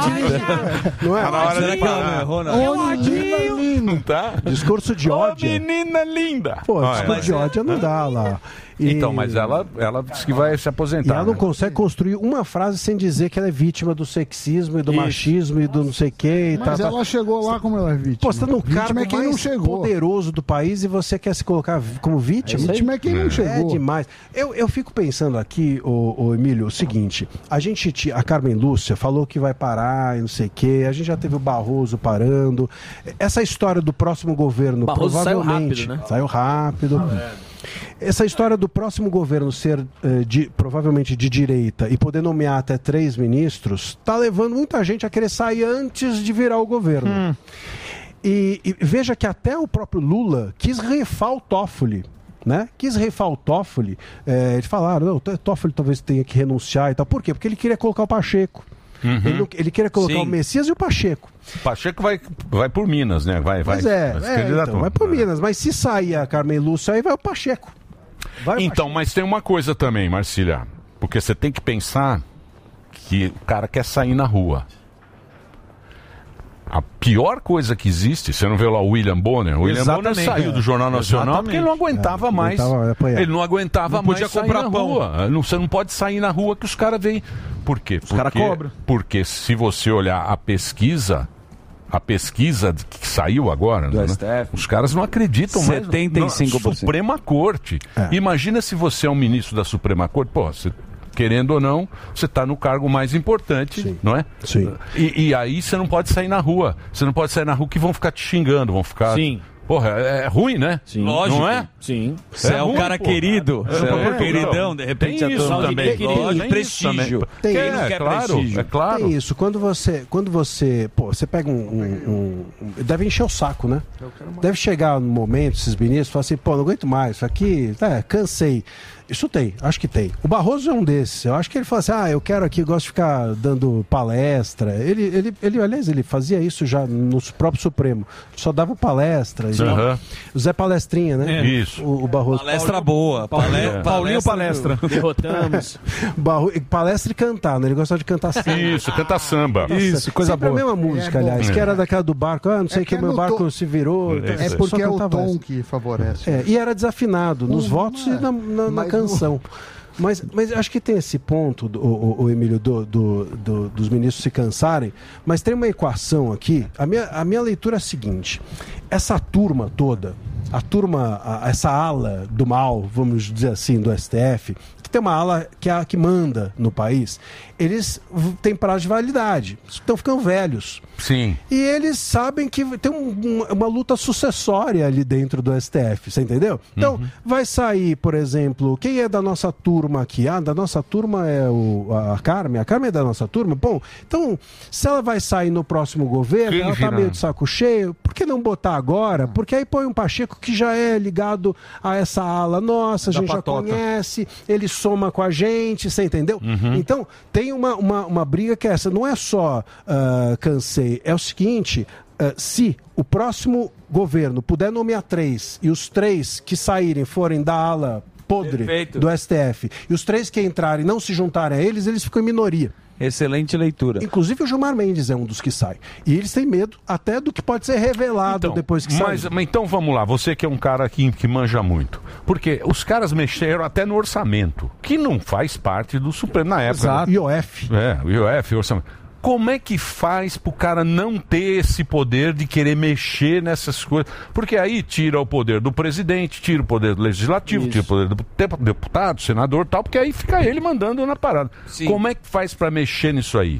Não é? Tá na hora de parar. Ô, menina linda. Tá? Discurso de Ô, ódio. menina linda. Pô, Olha. discurso de ódio não dá lá. E- Então, mas ela, ela disse que vai se E aposentar. ela não né? consegue construir uma frase sem dizer que ela é vítima do sexismo e do Isso. machismo e do não sei o que. Mas ela chegou lá como ela é vítima. Pô, você tá no Vítima cargo é quem não mais chegou. poderoso do país e você quer se colocar vi- como vítima? Vítima é quem não É chegou. demais. Eu, eu fico pensando aqui, ô, ô Emílio, o seguinte: a gente, ti- a Carmen Lúcia falou que vai parar e não sei o quê, a gente já teve o Barroso parando. Essa história do próximo governo, Barroso saiu provavelmente. rápido, né? Saiu rápido. Essa história do próximo governo ser eh, de, provavelmente de direita e poder nomear até três ministros está levando muita gente a querer sair antes de virar o governo. Hum. E, e veja que até o próprio Lula quis reifar o Toffoli. Né? Quis reifar o Toffoli. Eh, eles falaram, não, o Toffoli talvez tenha que renunciar e tal. Por quê? Porque ele queria colocar o Pacheco. Uhum. Ele, não- ele queria colocar Sim. o Messias e o Pacheco. Pacheco vai, vai por Minas, né? Vai, vai. Pois é, vai se é, candidatar. então, vai por Minas. Mas se sair a Carmen Lúcia, aí vai o Pacheco. Vai o Então, mas tem uma coisa também, Marcília. Porque você tem que pensar que o cara quer sair na rua. A pior coisa que existe, você não vê lá o William Bonner? O William Bonner Exatamente. saiu do Jornal Nacional Exatamente. porque ele não aguentava É, mais. aguentava apanhar. Ele não aguentava Não mais podia sair comprar na pão. rua. Não, você não pode sair na rua que os caras veem. Por quê? Os cara cobram. Porque se você olhar a pesquisa, a pesquisa que saiu agora, Do né? S T F. Os caras não acreditam mais. setenta e cinco por cento. Na Suprema Corte. É. Imagina se você é um ministro da Suprema Corte, pô, você, querendo ou não, você está no cargo mais importante, não é? Sim. E, e aí você não pode sair na rua. Você não pode sair na rua que vão ficar te xingando, vão ficar. Sim. Porra, é, é ruim, né? Sim. Lógico. Não é? Sim. Você é, um ruim, cara pô. querido, você é, um É, queridão, de repente tem a isso turma também. querido, Lógico, tem prestígio. isso também. Tem é, isso. Quem não quer claro, prestígio? é claro. É isso, quando você, quando você, pô, você pega um, um- um- um- deve encher o saco, né? Deve chegar no momento, esses ministros, falar assim, pô, não aguento mais, isso aqui, é, cansei. Isso tem, acho que tem. O Barroso é um desses. Eu acho que ele fala assim, ah, eu quero aqui, gosto de ficar dando palestra. Ele, ele, ele aliás, ele fazia isso já no próprio Supremo. Só dava palestra. Uhum. O Zé Palestrinha, né? É. Isso. O, o Barroso. Palestra boa. Paulinho, Paulinho, Paulinho palestra. Derrotamos. Barro, palestra e cantar, né? Ele gostava de cantar samba. Isso, cantar samba. Nossa, Isso, coisa sempre boa. a mesma música, É bom. aliás, que era daquela do barco. Ah, não sei É que que o meu é no barco tom- se virou. É Só porque é o cantava tom essa. que favorece. É, e era desafinado nos Hum, votos e na, na- na Mas canção. Mas, mas acho que tem esse ponto, do- o, o Emílio, do, do- do- dos ministros se cansarem, mas tem uma equação aqui. A minha, a minha leitura é a seguinte: essa turma toda, a turma, a- essa ala do mal, vamos dizer assim, do S T F, que tem uma ala que é a que manda no país, eles v- têm prazo de validade, estão ficando velhos. Sim. E eles sabem que tem um- um- uma luta sucessória ali dentro do S T F, você entendeu? Então, vai sair, por exemplo, quem é da nossa turma aqui? Ah, da nossa turma é o, a Carmen. A Carmen é da nossa turma? Bom, então, se ela vai sair no próximo governo, Quem ela tá virá? meio de saco cheio, por que não botar agora? Porque aí põe um Pacheco que já é ligado a essa ala nossa, a Da gente já patota. conhece, ele soma com a gente, você entendeu? Então, tem uma, uma, uma briga que é essa, não é só ah, cansei, é o seguinte, ah, se o próximo governo puder nomear três e os três que saírem forem da ala podre Perfeito. do S T F e os três que entrarem não se juntarem a eles, eles ficam em minoria. Excelente leitura. Inclusive o Gilmar Mendes é um dos que sai. E eles têm medo até do que pode ser revelado Então, depois que sai. mas, mas então vamos lá, você que é um cara que, que manja muito. Porque os caras mexeram até no orçamento, que não faz parte do Supremo na época. Exato. I O F. É, o I O F, orçamento. Como é que faz pro cara não ter esse poder de querer mexer nessas coisas? Porque aí tira o poder do presidente, tira o poder do legislativo, tira o poder do depu- deputado, senador e tal, porque aí fica ele mandando na parada. Sim. Como é que faz pra mexer nisso aí?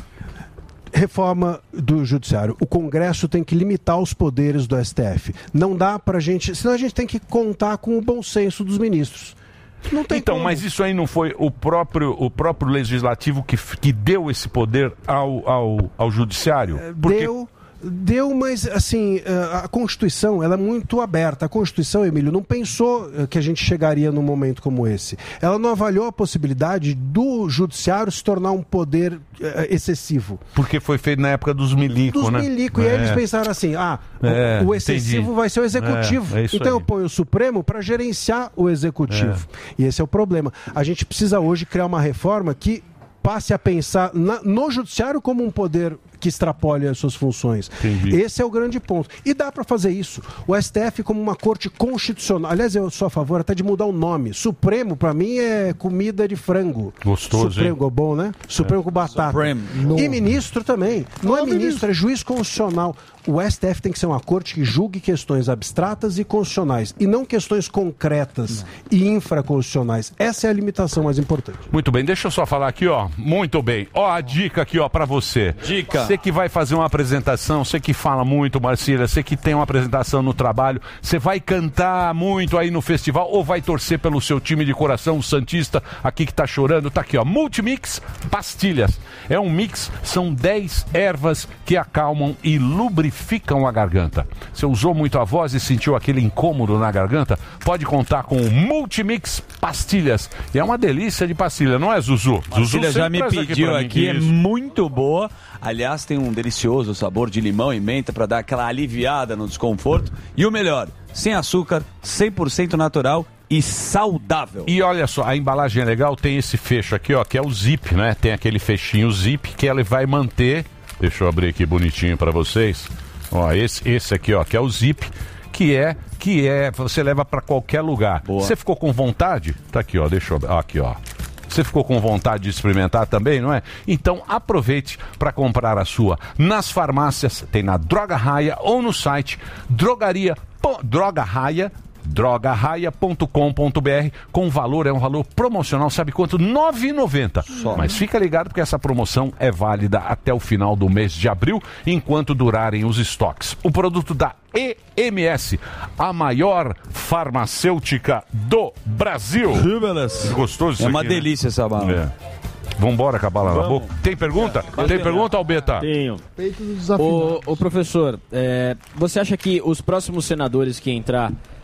Reforma do judiciário. O Congresso tem que limitar os poderes do S T F. Não dá pra gente... Senão a gente tem que contar com o bom senso dos ministros. Não tem Então, como. mas isso aí não foi o próprio, o próprio legislativo que, f- que deu esse poder ao, ao, ao judiciário? Porque Deu, deu, mas assim, eh, a Constituição ela é muito aberta. A Constituição, Emílio, não pensou eh, que a gente chegaria num momento como esse. Ela não avaliou a possibilidade do judiciário se tornar um poder eh, excessivo. Porque foi feito na época dos milico, Dos né? milico, e aí eles pensaram assim, ah, o- É, o excessivo entendi. vai ser o executivo. É, é isso então aí. eu ponho o Supremo para gerenciar o executivo. E esse é o problema. A gente precisa hoje criar uma reforma que passe a pensar na- no judiciário como um poder que extrapole as suas funções. Entendi. Esse é o grande ponto. E dá para fazer isso. O S T F como uma corte constitucional. Aliás, eu sou a favor até de mudar o nome. Supremo, para mim, é comida de frango. Gostoso, Supremo, bom, né? Supremo com batata. Supremo. E ministro também. Não é ministro, é juiz constitucional. O S T F tem que ser uma corte que julgue questões abstratas e constitucionais, e não questões concretas e infraconstitucionais. Essa é a limitação mais importante. Muito bem, deixa eu só falar aqui, ó. Muito bem. Ó, a dica aqui, ó, pra você. Dica. Você que vai fazer uma apresentação, você que fala muito, Marcília, você que tem uma apresentação no trabalho, você vai cantar muito aí no festival ou vai torcer pelo seu time de coração, o Santista, aqui que tá chorando, tá aqui, ó. Multimix Pastilhas. É um mix, são dez ervas que acalmam e lubrificam a garganta. Você usou muito a voz e sentiu aquele incômodo na garganta? Pode contar com o Multimix Pastilhas. E é uma delícia de pastilha, não é, Zuzu? Zuzu Marcília já sempre me traz pediu pra mim. aqui, é Isso. muito boa. Aliás, tem um delicioso sabor de limão e menta para dar aquela aliviada no desconforto. E o melhor, sem açúcar, cem por cento natural e saudável. E olha só, a embalagem é legal, tem esse fecho aqui, ó, que é o zip, né? Tem aquele fechinho zip que ele vai manter. Deixa eu abrir aqui bonitinho pra vocês. Ó, esse, esse aqui, ó, que é o zip, que é que é, você leva pra qualquer lugar. Boa. Você ficou com vontade? Tá aqui, ó, deixa eu, ó, aqui, ó. Você ficou com vontade de experimentar também, não é? Então aproveite para comprar a sua nas farmácias, tem na Droga Raia ou no site drogaria Droga Raia droga raia ponto com ponto br, com valor, é um valor promocional, sabe quanto? nove reais e noventa centavos. Mas fica ligado porque essa promoção é válida até o final do mês de abril, enquanto durarem os estoques. O produto da E M S, a maior farmacêutica do Brasil. Gostoso isso É uma aqui, né? delícia essa bala. É. Vambora com a bala na boca. Tem pergunta? Tem pergunta, Albeta? Tenho. Peito do desafinado. Ô, ô professor, é, você acha que os próximos senadores que entrar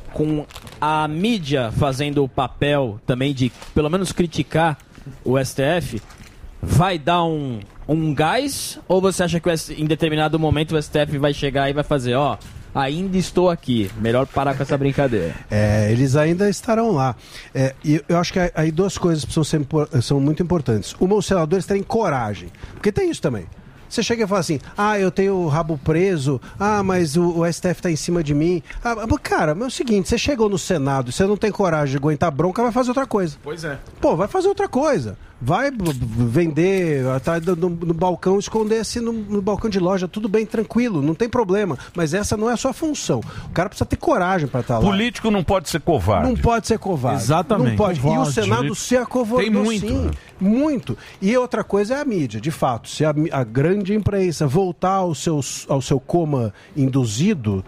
com a mídia fazendo o papel também de, pelo menos, criticar o S T F, vai dar um, um gás? Ou você acha que o S- em determinado momento o S T F vai chegar e vai fazer, ó, ainda estou aqui, melhor parar com essa brincadeira? É, eles ainda estarão lá. É, e eu acho que aí duas coisas são, sempre, são muito importantes. Uma, os senadores terem coragem. Porque tem isso também. Você chega e fala assim, ah, eu tenho o rabo preso, ah, mas o, o S T F tá em cima de mim. Ah, mas, cara, mas é o seguinte, você chegou no Senado, você não tem coragem de aguentar bronca, vai fazer outra coisa. Pois é. Pô, vai fazer outra coisa. Vai b- b- vender atrás do, no, no balcão, esconder-se no, no balcão de loja, tudo bem, tranquilo, não tem problema. Mas essa não é a sua função. O cara precisa ter coragem para estar lá. Político não pode ser covarde. Não pode ser covarde. Exatamente. Não pode. E o Covarde. Senado se acovardou, Tem muito, sim. né? Muito. E outra coisa é a mídia, de fato. Se a, mi- a grande imprensa voltar ao seu, ao seu coma induzido,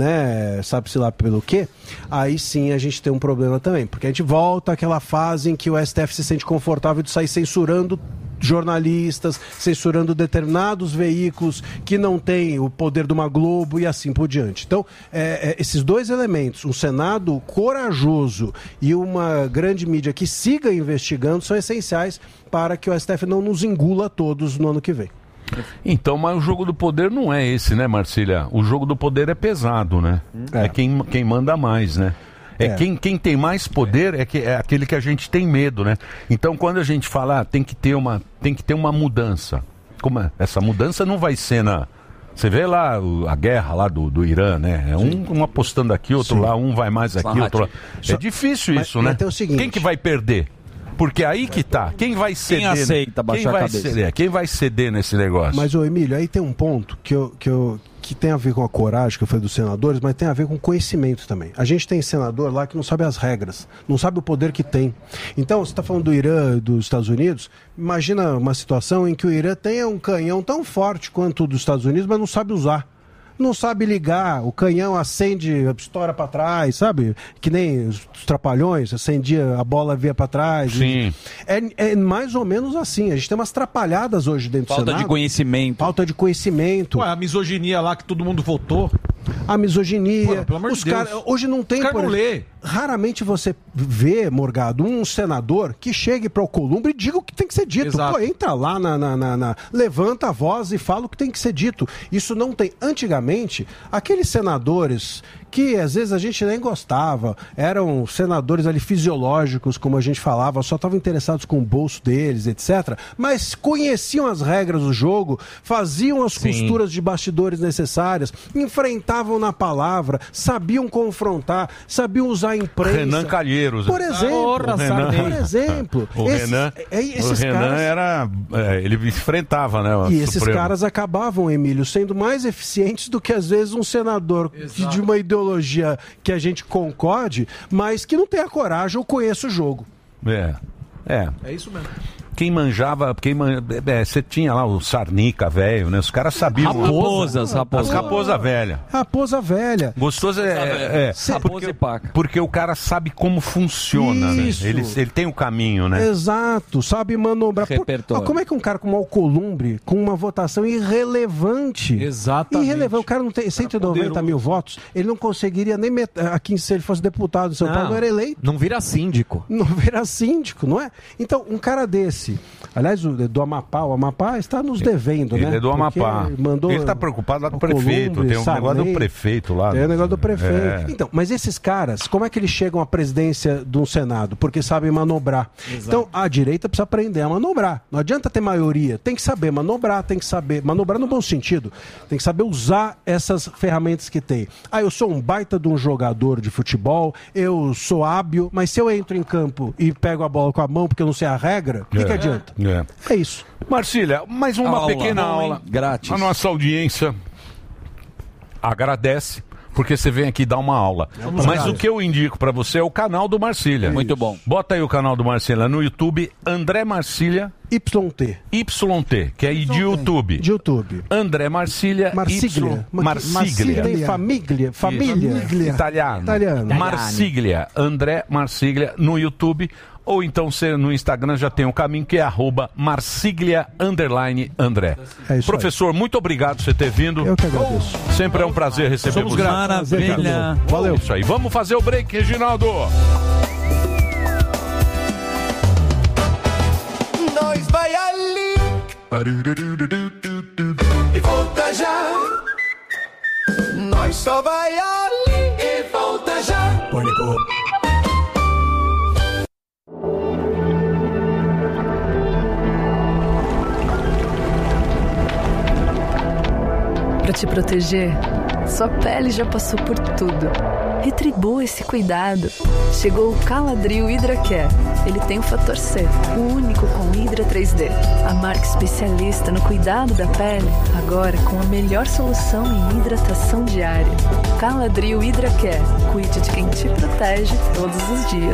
né, sabe-se lá pelo quê, aí sim a gente tem um problema também. Porque a gente volta àquela fase em que o S T F se sente confortável de sair censurando jornalistas, censurando determinados veículos que não têm o poder de uma Globo e assim por diante. Então, é, é, esses dois elementos, um Senado corajoso e uma grande mídia que siga investigando, são essenciais para que o S T F não nos engula todos no ano que vem. Então, mas o jogo do poder não é esse, né, Marcília? O jogo do poder é pesado, né? É, quem, quem manda mais, né? É, É. Quem, quem tem mais poder é, que, é aquele que a gente tem medo, né? Então, quando a gente fala, ah, tem que ter uma, tem que ter uma mudança. Como é? Essa mudança não vai ser na... Você vê lá o- a guerra lá do, do Irã, né? É um, um apostando aqui, outro Sim. lá, um vai mais aqui, Sarrate. outro lá. Só- É difícil mas- isso, mas né? tem o seguinte- Quem que vai perder? Porque aí que tá. Quem vai ceder? aceita baixar quem a vai cabeça? ceder? Quem vai ceder nesse negócio? Mas, ô Emílio, aí tem um ponto que, eu, que, eu, que tem a ver com a coragem, que eu falei dos senadores, mas tem a ver com conhecimento também. A gente tem senador lá que não sabe as regras, não sabe o poder que tem. Então, você está falando do Irã e dos Estados Unidos, imagina uma situação em que o Irã tenha um canhão tão forte quanto o dos Estados Unidos, mas não sabe usar. Não sabe ligar, o canhão acende, estoura para trás, sabe? Que nem os trapalhões, acendia, a bola via para trás. Sim. É, é mais ou menos assim. A gente tem umas trapalhadas hoje dentro Falta do Senado. de conhecimento. Falta de conhecimento. Ué, a misoginia lá que todo mundo votou. A misoginia. Pô, pelo amor os de Deus. cara- hoje não tem. Os caras por não exemplo, lê. Raramente você vê, Morgado, um senador que chegue para o Columbre e diga o que tem que ser dito. Exato. Pô, entra lá, na, na- na- na- levanta a voz e fala o que tem que ser dito. Isso não tem. Antigamente, aqueles senadores que às vezes a gente nem gostava, eram senadores ali fisiológicos, como a gente falava, só estavam interessados com o bolso deles, etcétera. Mas conheciam as regras do jogo, faziam as Sim. costuras de bastidores necessárias, enfrentavam na palavra, sabiam confrontar, sabiam usar a imprensa. Renan Calheiros. Por exemplo, O Renan- por exemplo, O esses- Renan, é- esses o Renan caras- era... é, ele enfrentava, né? o E esses Supremo. caras acabavam, Emílio, sendo mais eficientes do que às vezes um senador de, de uma ideologia que a gente concorde, mas que não tem a coragem ou conhece o jogo. É, é. É isso mesmo. Quem manjava, quem man... é, você tinha lá o Sarnica velho, né? Os caras sabiam. Raposas, raposas. As raposa velha. Raposa velha. Gostoso é, é, é Raposa e paca. porque o cara sabe como funciona, Isso. né? Ele, ele tem o caminho, né? Exato, sabe manobrar. Por- Repertório. Ó, como é que um cara como Alcolumbre, com uma votação irrelevante, Exatamente. irrelevante, o cara não tem cento e noventa mil votos, ele não conseguiria nem met... aqui se ele fosse deputado em São Paulo, não era eleito. Não vira síndico. Não vira síndico, não é? Então, um cara desse, aliás, o do Amapá, o Amapá está nos devendo, Ele né? é do Porque Amapá. Mandou Ele tá preocupado lá com o Alcolumbre, prefeito. Tem um Sarney. negócio do prefeito lá. Tem o negócio do prefeito. É. Então, mas esses caras, como é que eles chegam à presidência de um Senado? Porque sabem manobrar. Então, a direita precisa aprender a manobrar. Não adianta ter maioria. Tem que saber manobrar, tem que saber... Manobrar no bom sentido. Tem que saber usar essas ferramentas que tem. Ah, eu sou um baita de um jogador de futebol, eu sou hábil, mas se eu entro em campo e pego a bola com a mão porque eu não sei a regra, o que, É. que adianta? É. É isso. Marcília, mais uma Aula. pequena Bom, hein? aula. Grátis. A nossa audiência agradece, porque você vem aqui dar uma aula. Mas obrigado. o que eu indico pra você é o canal do Marcília. Muito bom. Bota aí o canal do Marcília no YouTube, André Marcília Y T. Y T, que é de YouTube. De YouTube. André Marcília Marsiglia. Y, Marsiglia. Tem família. Família. Italiano. Italiano. Marsiglia. André Marsiglia no YouTube. ou então você no Instagram já tem um caminho que é arroba Marsiglia underline André. É isso Professor, muito obrigado por você ter vindo. Eu que agradeço. Sempre é um prazer receber Somos você. gratos. Maravilha. Valeu. Isso aí. Vamos fazer o break, Reginaldo. Nós vai ali e volta já. Nós só vai ali e volta já. Pânico. Para te proteger, sua pele já passou por tudo. Retribua esse cuidado. Chegou o Caladril Hydra Care. Ele tem o fator C, o único com Hydra três D. A marca especialista no cuidado da pele, agora com a melhor solução em hidratação diária. Caladril Hydra Care. Cuide de quem te protege todos os dias.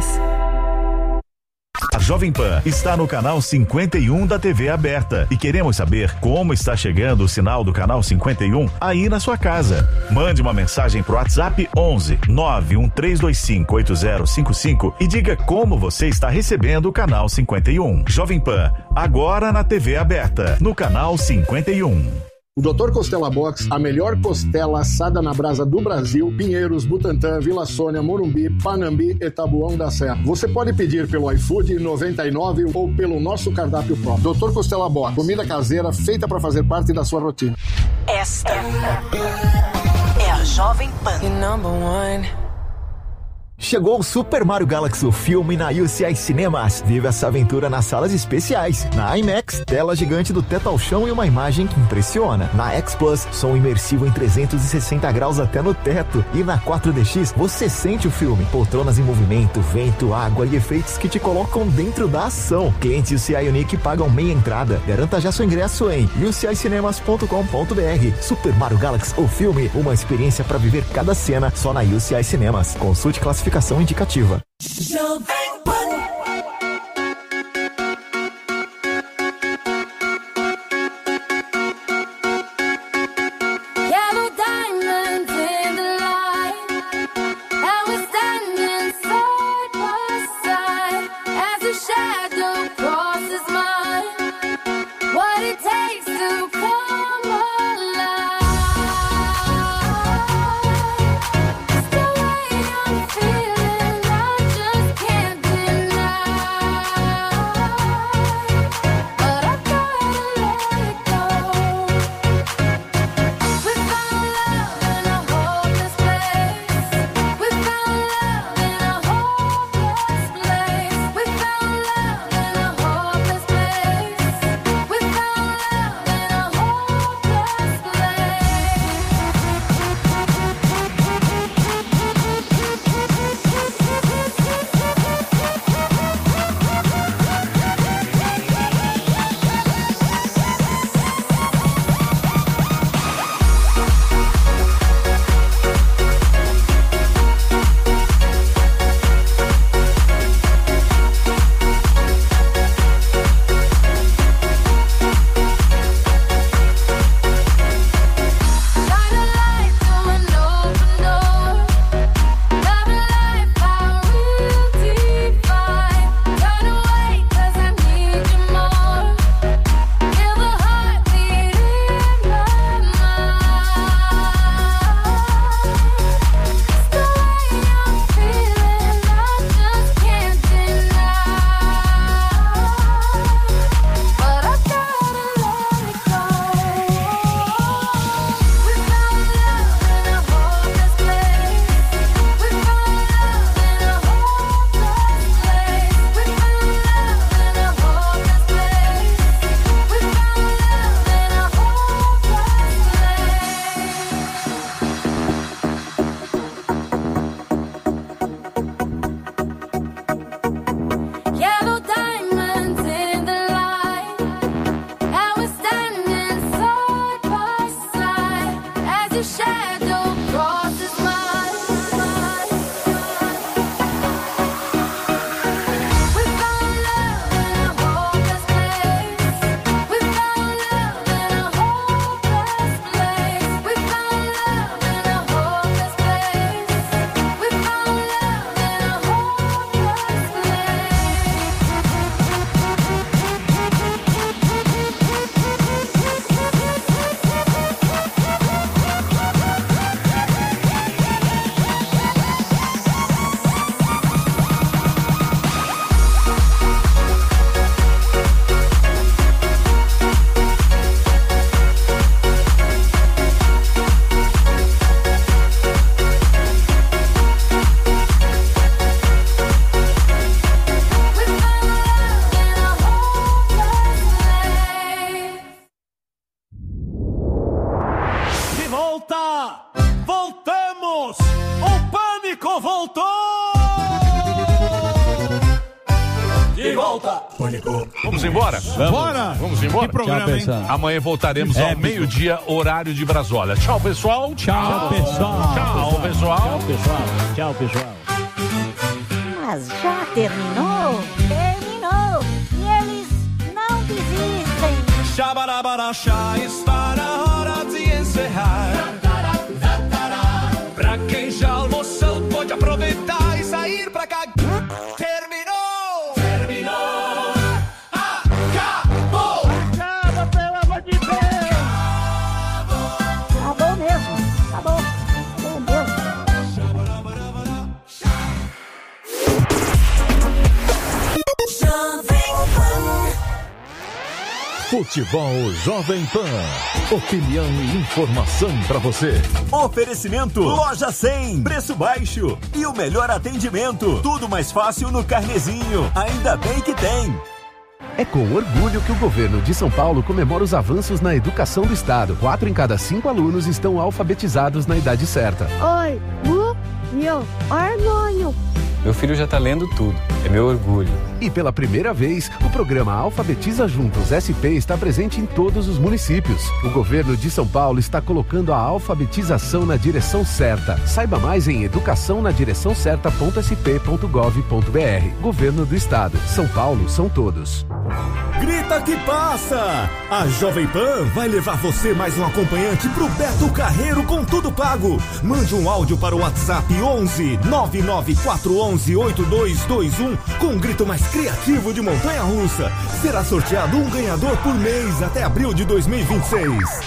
A Jovem Pan está no canal cinquenta e um da T V aberta e queremos saber como está chegando o sinal do canal cinquenta e um aí na sua casa. Mande uma mensagem pro WhatsApp onze nove um três dois cinco oito zero cinco cinco e diga como você está recebendo o canal cinquenta e um. Jovem Pan, agora na T V aberta, no canal cinquenta e um. O doutor Costela Box, a melhor costela assada na brasa do Brasil, Pinheiros, Butantã, Vila Sônia, Morumbi, Panambi e Taboão da Serra. Você pode pedir pelo iFood noventa e nove ou pelo nosso cardápio próprio. doutor Costela Box, comida caseira feita para fazer parte da sua rotina. Esta é a Jovem Pan. Chegou o Super Mario Galaxy, o filme na U C I Cinemas. Vive essa aventura nas salas especiais. Na IMAX, tela gigante do teto ao chão e uma imagem que impressiona. Na X Plus, som imersivo em trezentos e sessenta graus até no teto. E na quatro D X, você sente o filme. Poltronas em movimento, vento, água e efeitos que te colocam dentro da ação. Clientes U C I Unique pagam meia entrada. Garanta já seu ingresso em u c i cinemas ponto com ponto b r. Super Mario Galaxy, o filme, uma experiência para viver cada cena só na U C I Cinemas. Consulte classificação indicativa. Can't Pânico. Vamos embora? Vamos. Bora! Vamos embora? Que programa, Tchau, hein? pessoal. Amanhã voltaremos ao Épico. meio-dia, horário de Brasólia. Tchau, pessoal. Tchau, pessoal. Tchau, pessoal. Tchau, pessoal. Tchau, pessoal. Mas já terminou? Terminou! E eles não desistem! Xabarabarachá, está na hora de encerrar. Pra quem já almoçou, pode aproveitar e sair pra cá. Terminou! Terminou! Acabou! Acaba, pelo amor de Deus! Acabou mesmo! Acabou! Acabou mesmo! Futebol Jovem Pan. Opinião e informação pra você. Oferecimento Loja cem. Preço baixo e o melhor atendimento. Tudo mais fácil no Carnezinho. Ainda bem que tem. É com orgulho que o governo de São Paulo comemora os avanços na educação do estado. Quatro em cada cinco alunos estão alfabetizados na idade certa. Oi, bu, meu hormônio. Meu filho já está lendo tudo. É meu orgulho. E pela primeira vez, o programa Alfabetiza Juntos S P está presente em todos os municípios. O governo de São Paulo está colocando a alfabetização na direção certa. Saiba mais em educação na direção certa ponto s p ponto gov ponto b r. Governo do Estado. São Paulo são todos. Grita que passa! A Jovem Pan vai levar você mais um acompanhante pro Beto Carreiro com tudo pago. Mande um áudio para o WhatsApp onze nove nove quatro onze oito dois dois um com um grito mais criativo de montanha-russa. Será sorteado um ganhador por mês até abril de dois mil e vinte e seis.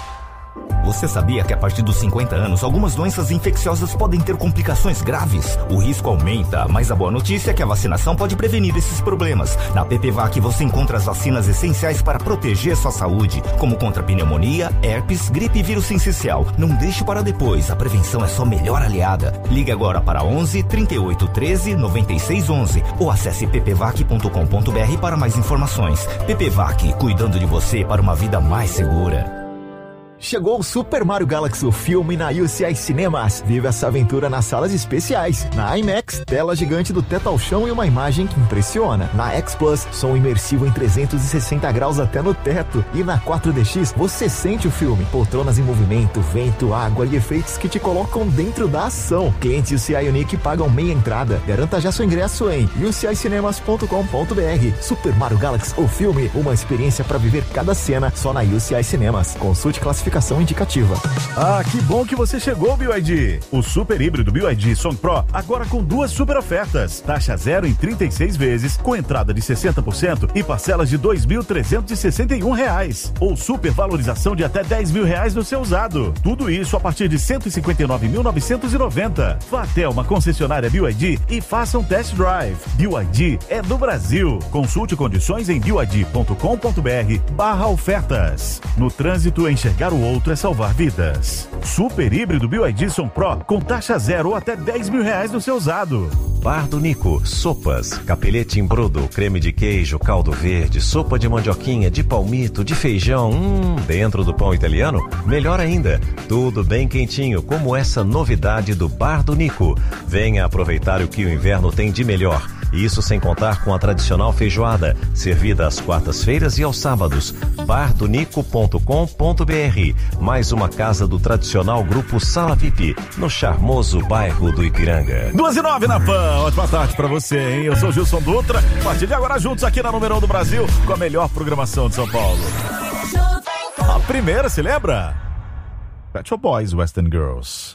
Você sabia que a partir dos cinquenta anos, algumas doenças infecciosas podem ter complicações graves? O risco aumenta, mas a boa notícia é que a vacinação pode prevenir esses problemas. Na P P V A C você encontra as vacinas essenciais para proteger sua saúde, como contra pneumonia, herpes, gripe e vírus sincicial. Não deixe para depois, a prevenção é sua melhor aliada. Ligue agora para onze, trinta e oito, treze, noventa e seis, onze ou acesse p p vac ponto com ponto b r para mais informações. P P V A C, cuidando de você para uma vida mais segura. Chegou o Super Mario Galaxy, o filme na U C I Cinemas. Vive essa aventura nas salas especiais. Na IMAX, tela gigante do teto ao chão e uma imagem que impressiona. Na X Plus, som imersivo em trezentos e sessenta graus até no teto. E na quatro D X, você sente o filme. Poltronas em movimento, vento, água e efeitos que te colocam dentro da ação. Clientes U C I Unique pagam meia entrada. Garanta já seu ingresso em u c i cinemas ponto com ponto b r. Super Mario Galaxy, o filme, uma experiência para viver cada cena só na U C I Cinemas. Consulte classificação indicativa. Ah, que bom que você chegou, B Y D. O super híbrido B Y D Song Pro agora com duas super ofertas. Taxa zero em trinta e seis vezes, com entrada de sessenta por cento e parcelas de dois mil trezentos e sessenta e um reais. Ou super valorização de até dez mil reais no seu usado. Tudo isso a partir de cento e cinquenta e nove mil novecentos e noventa. Vá até uma concessionária B Y D e faça um test drive. B Y D é do Brasil. Consulte condições em b y d ponto com ponto b r barra ofertas. No trânsito, enxergar o outro é salvar vidas. Super híbrido B Y D Som Pro com taxa zero ou até dez mil reais no seu usado. Bar do Nico, sopas, capelete em brodo, creme de queijo, caldo verde, sopa de mandioquinha, de palmito, de feijão, hum, dentro do pão italiano? Melhor ainda, tudo bem quentinho, como essa novidade do Bar do Nico. Venha aproveitar o que o inverno tem de melhor. Isso sem contar com a tradicional feijoada, servida às quartas-feiras e aos sábados. bar do nico ponto com ponto b r. Mais uma casa do tradicional grupo Sala V I P, no charmoso bairro do Ipiranga. duas e nove na Pan. Ótima tarde pra você, hein? Eu sou o Gilson Dutra. A partir de agora, juntos aqui na Número um do Brasil, com a melhor programação de São Paulo. A primeira, se lembra? Pet Shop Boys, Western Girls.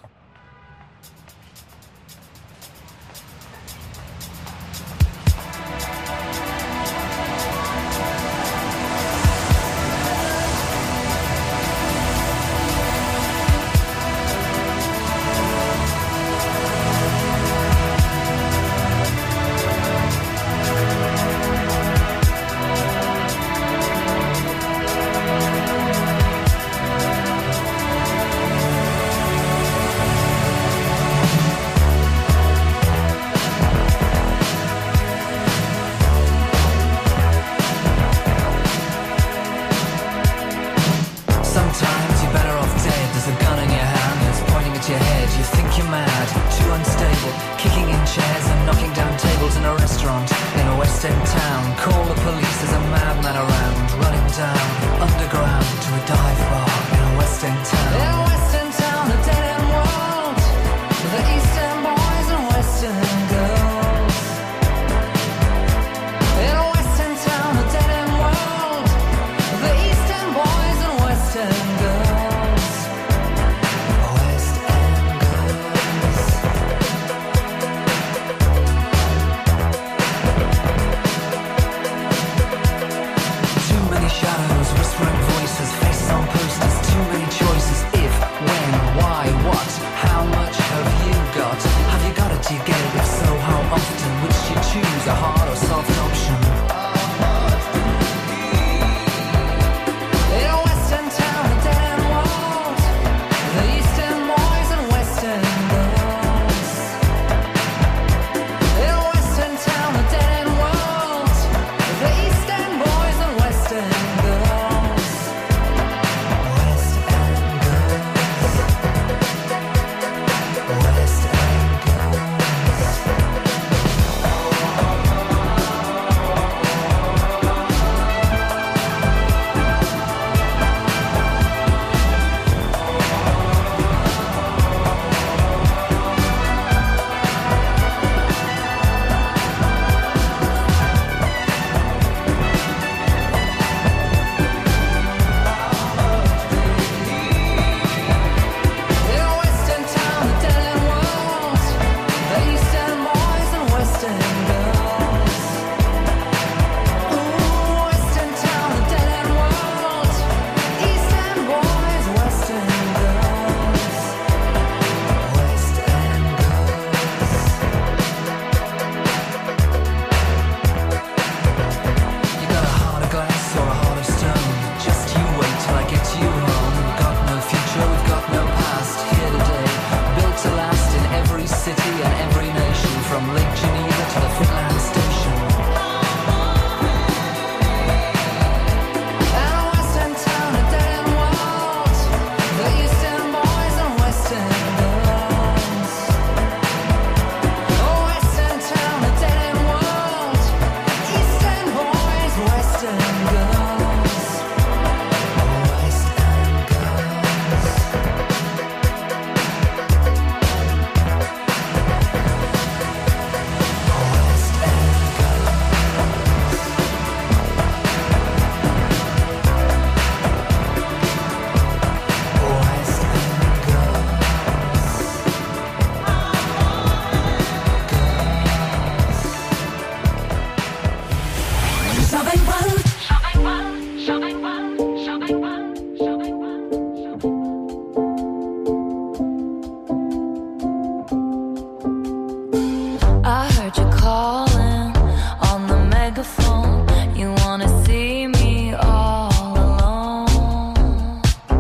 I heard you calling on the megaphone. You wanna see me all alone.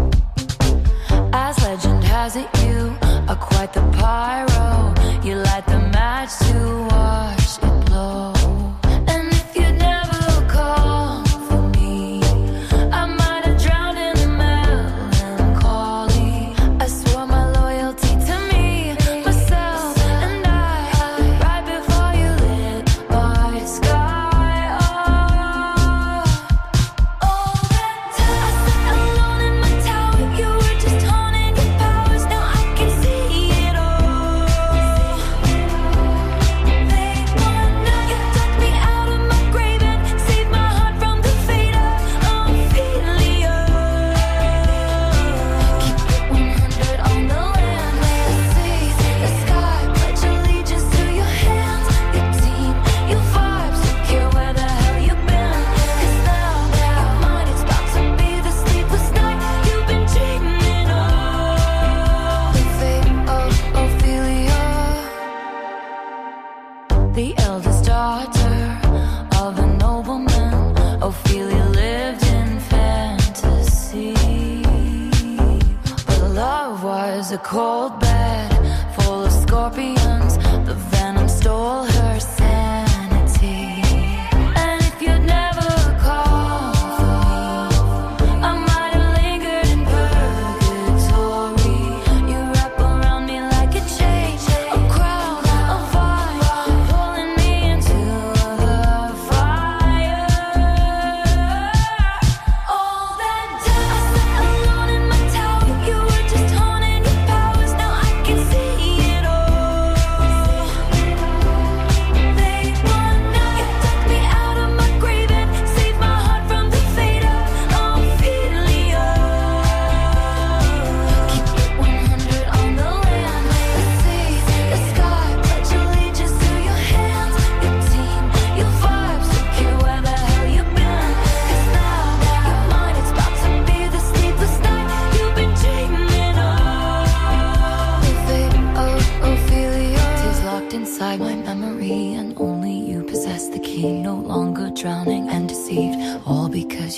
As legend has it, you are quite the pyro. You light the match to watch it blow. And if you never call for me, I might have drowned in the melancholy. I swore my loyalty to me, myself, and I. Right before you lit my sky up. All that time I sat alone in my tower. You were just honing your powers. Now I can see it all. They wanna, you took me out of my grave and saved my heart from the fate of Ophelia. Keep it one hundred on the land. Lay the sea, the sky. Pledge allegiance to your hands, your team, your vibes. Don't care where the hell you've been. 'Cause now your mind is about to be the sleepless night you've been dreaming of. The fate of Ophelia, the eldest daughter of a nobleman. Ophelia lived in fantasy, but love was a cold bed full of scorpions. The venom stole her sanity. And if you'd never called for me, I might have lingered in purgatory. You wrap around me like a chain, a crown, a vine, pulling me into the fire. All that time I sat alone in my tower. You were just honing your powers. Now I can see it all. They wanna, you took me out of my grave and saved my heart from the fate of Ophelia. Keep it one hundred on the land. Lay the sea, the sky. Pledge allegiance to your hands, your team, your vibes. Don't care where the hell you've been. 'Cause now your mind is about to be the sleepless night you've been dreaming of. The fate of Ophelia is locked inside my memory, and only you possess the key. No longer drowning and deceived, all because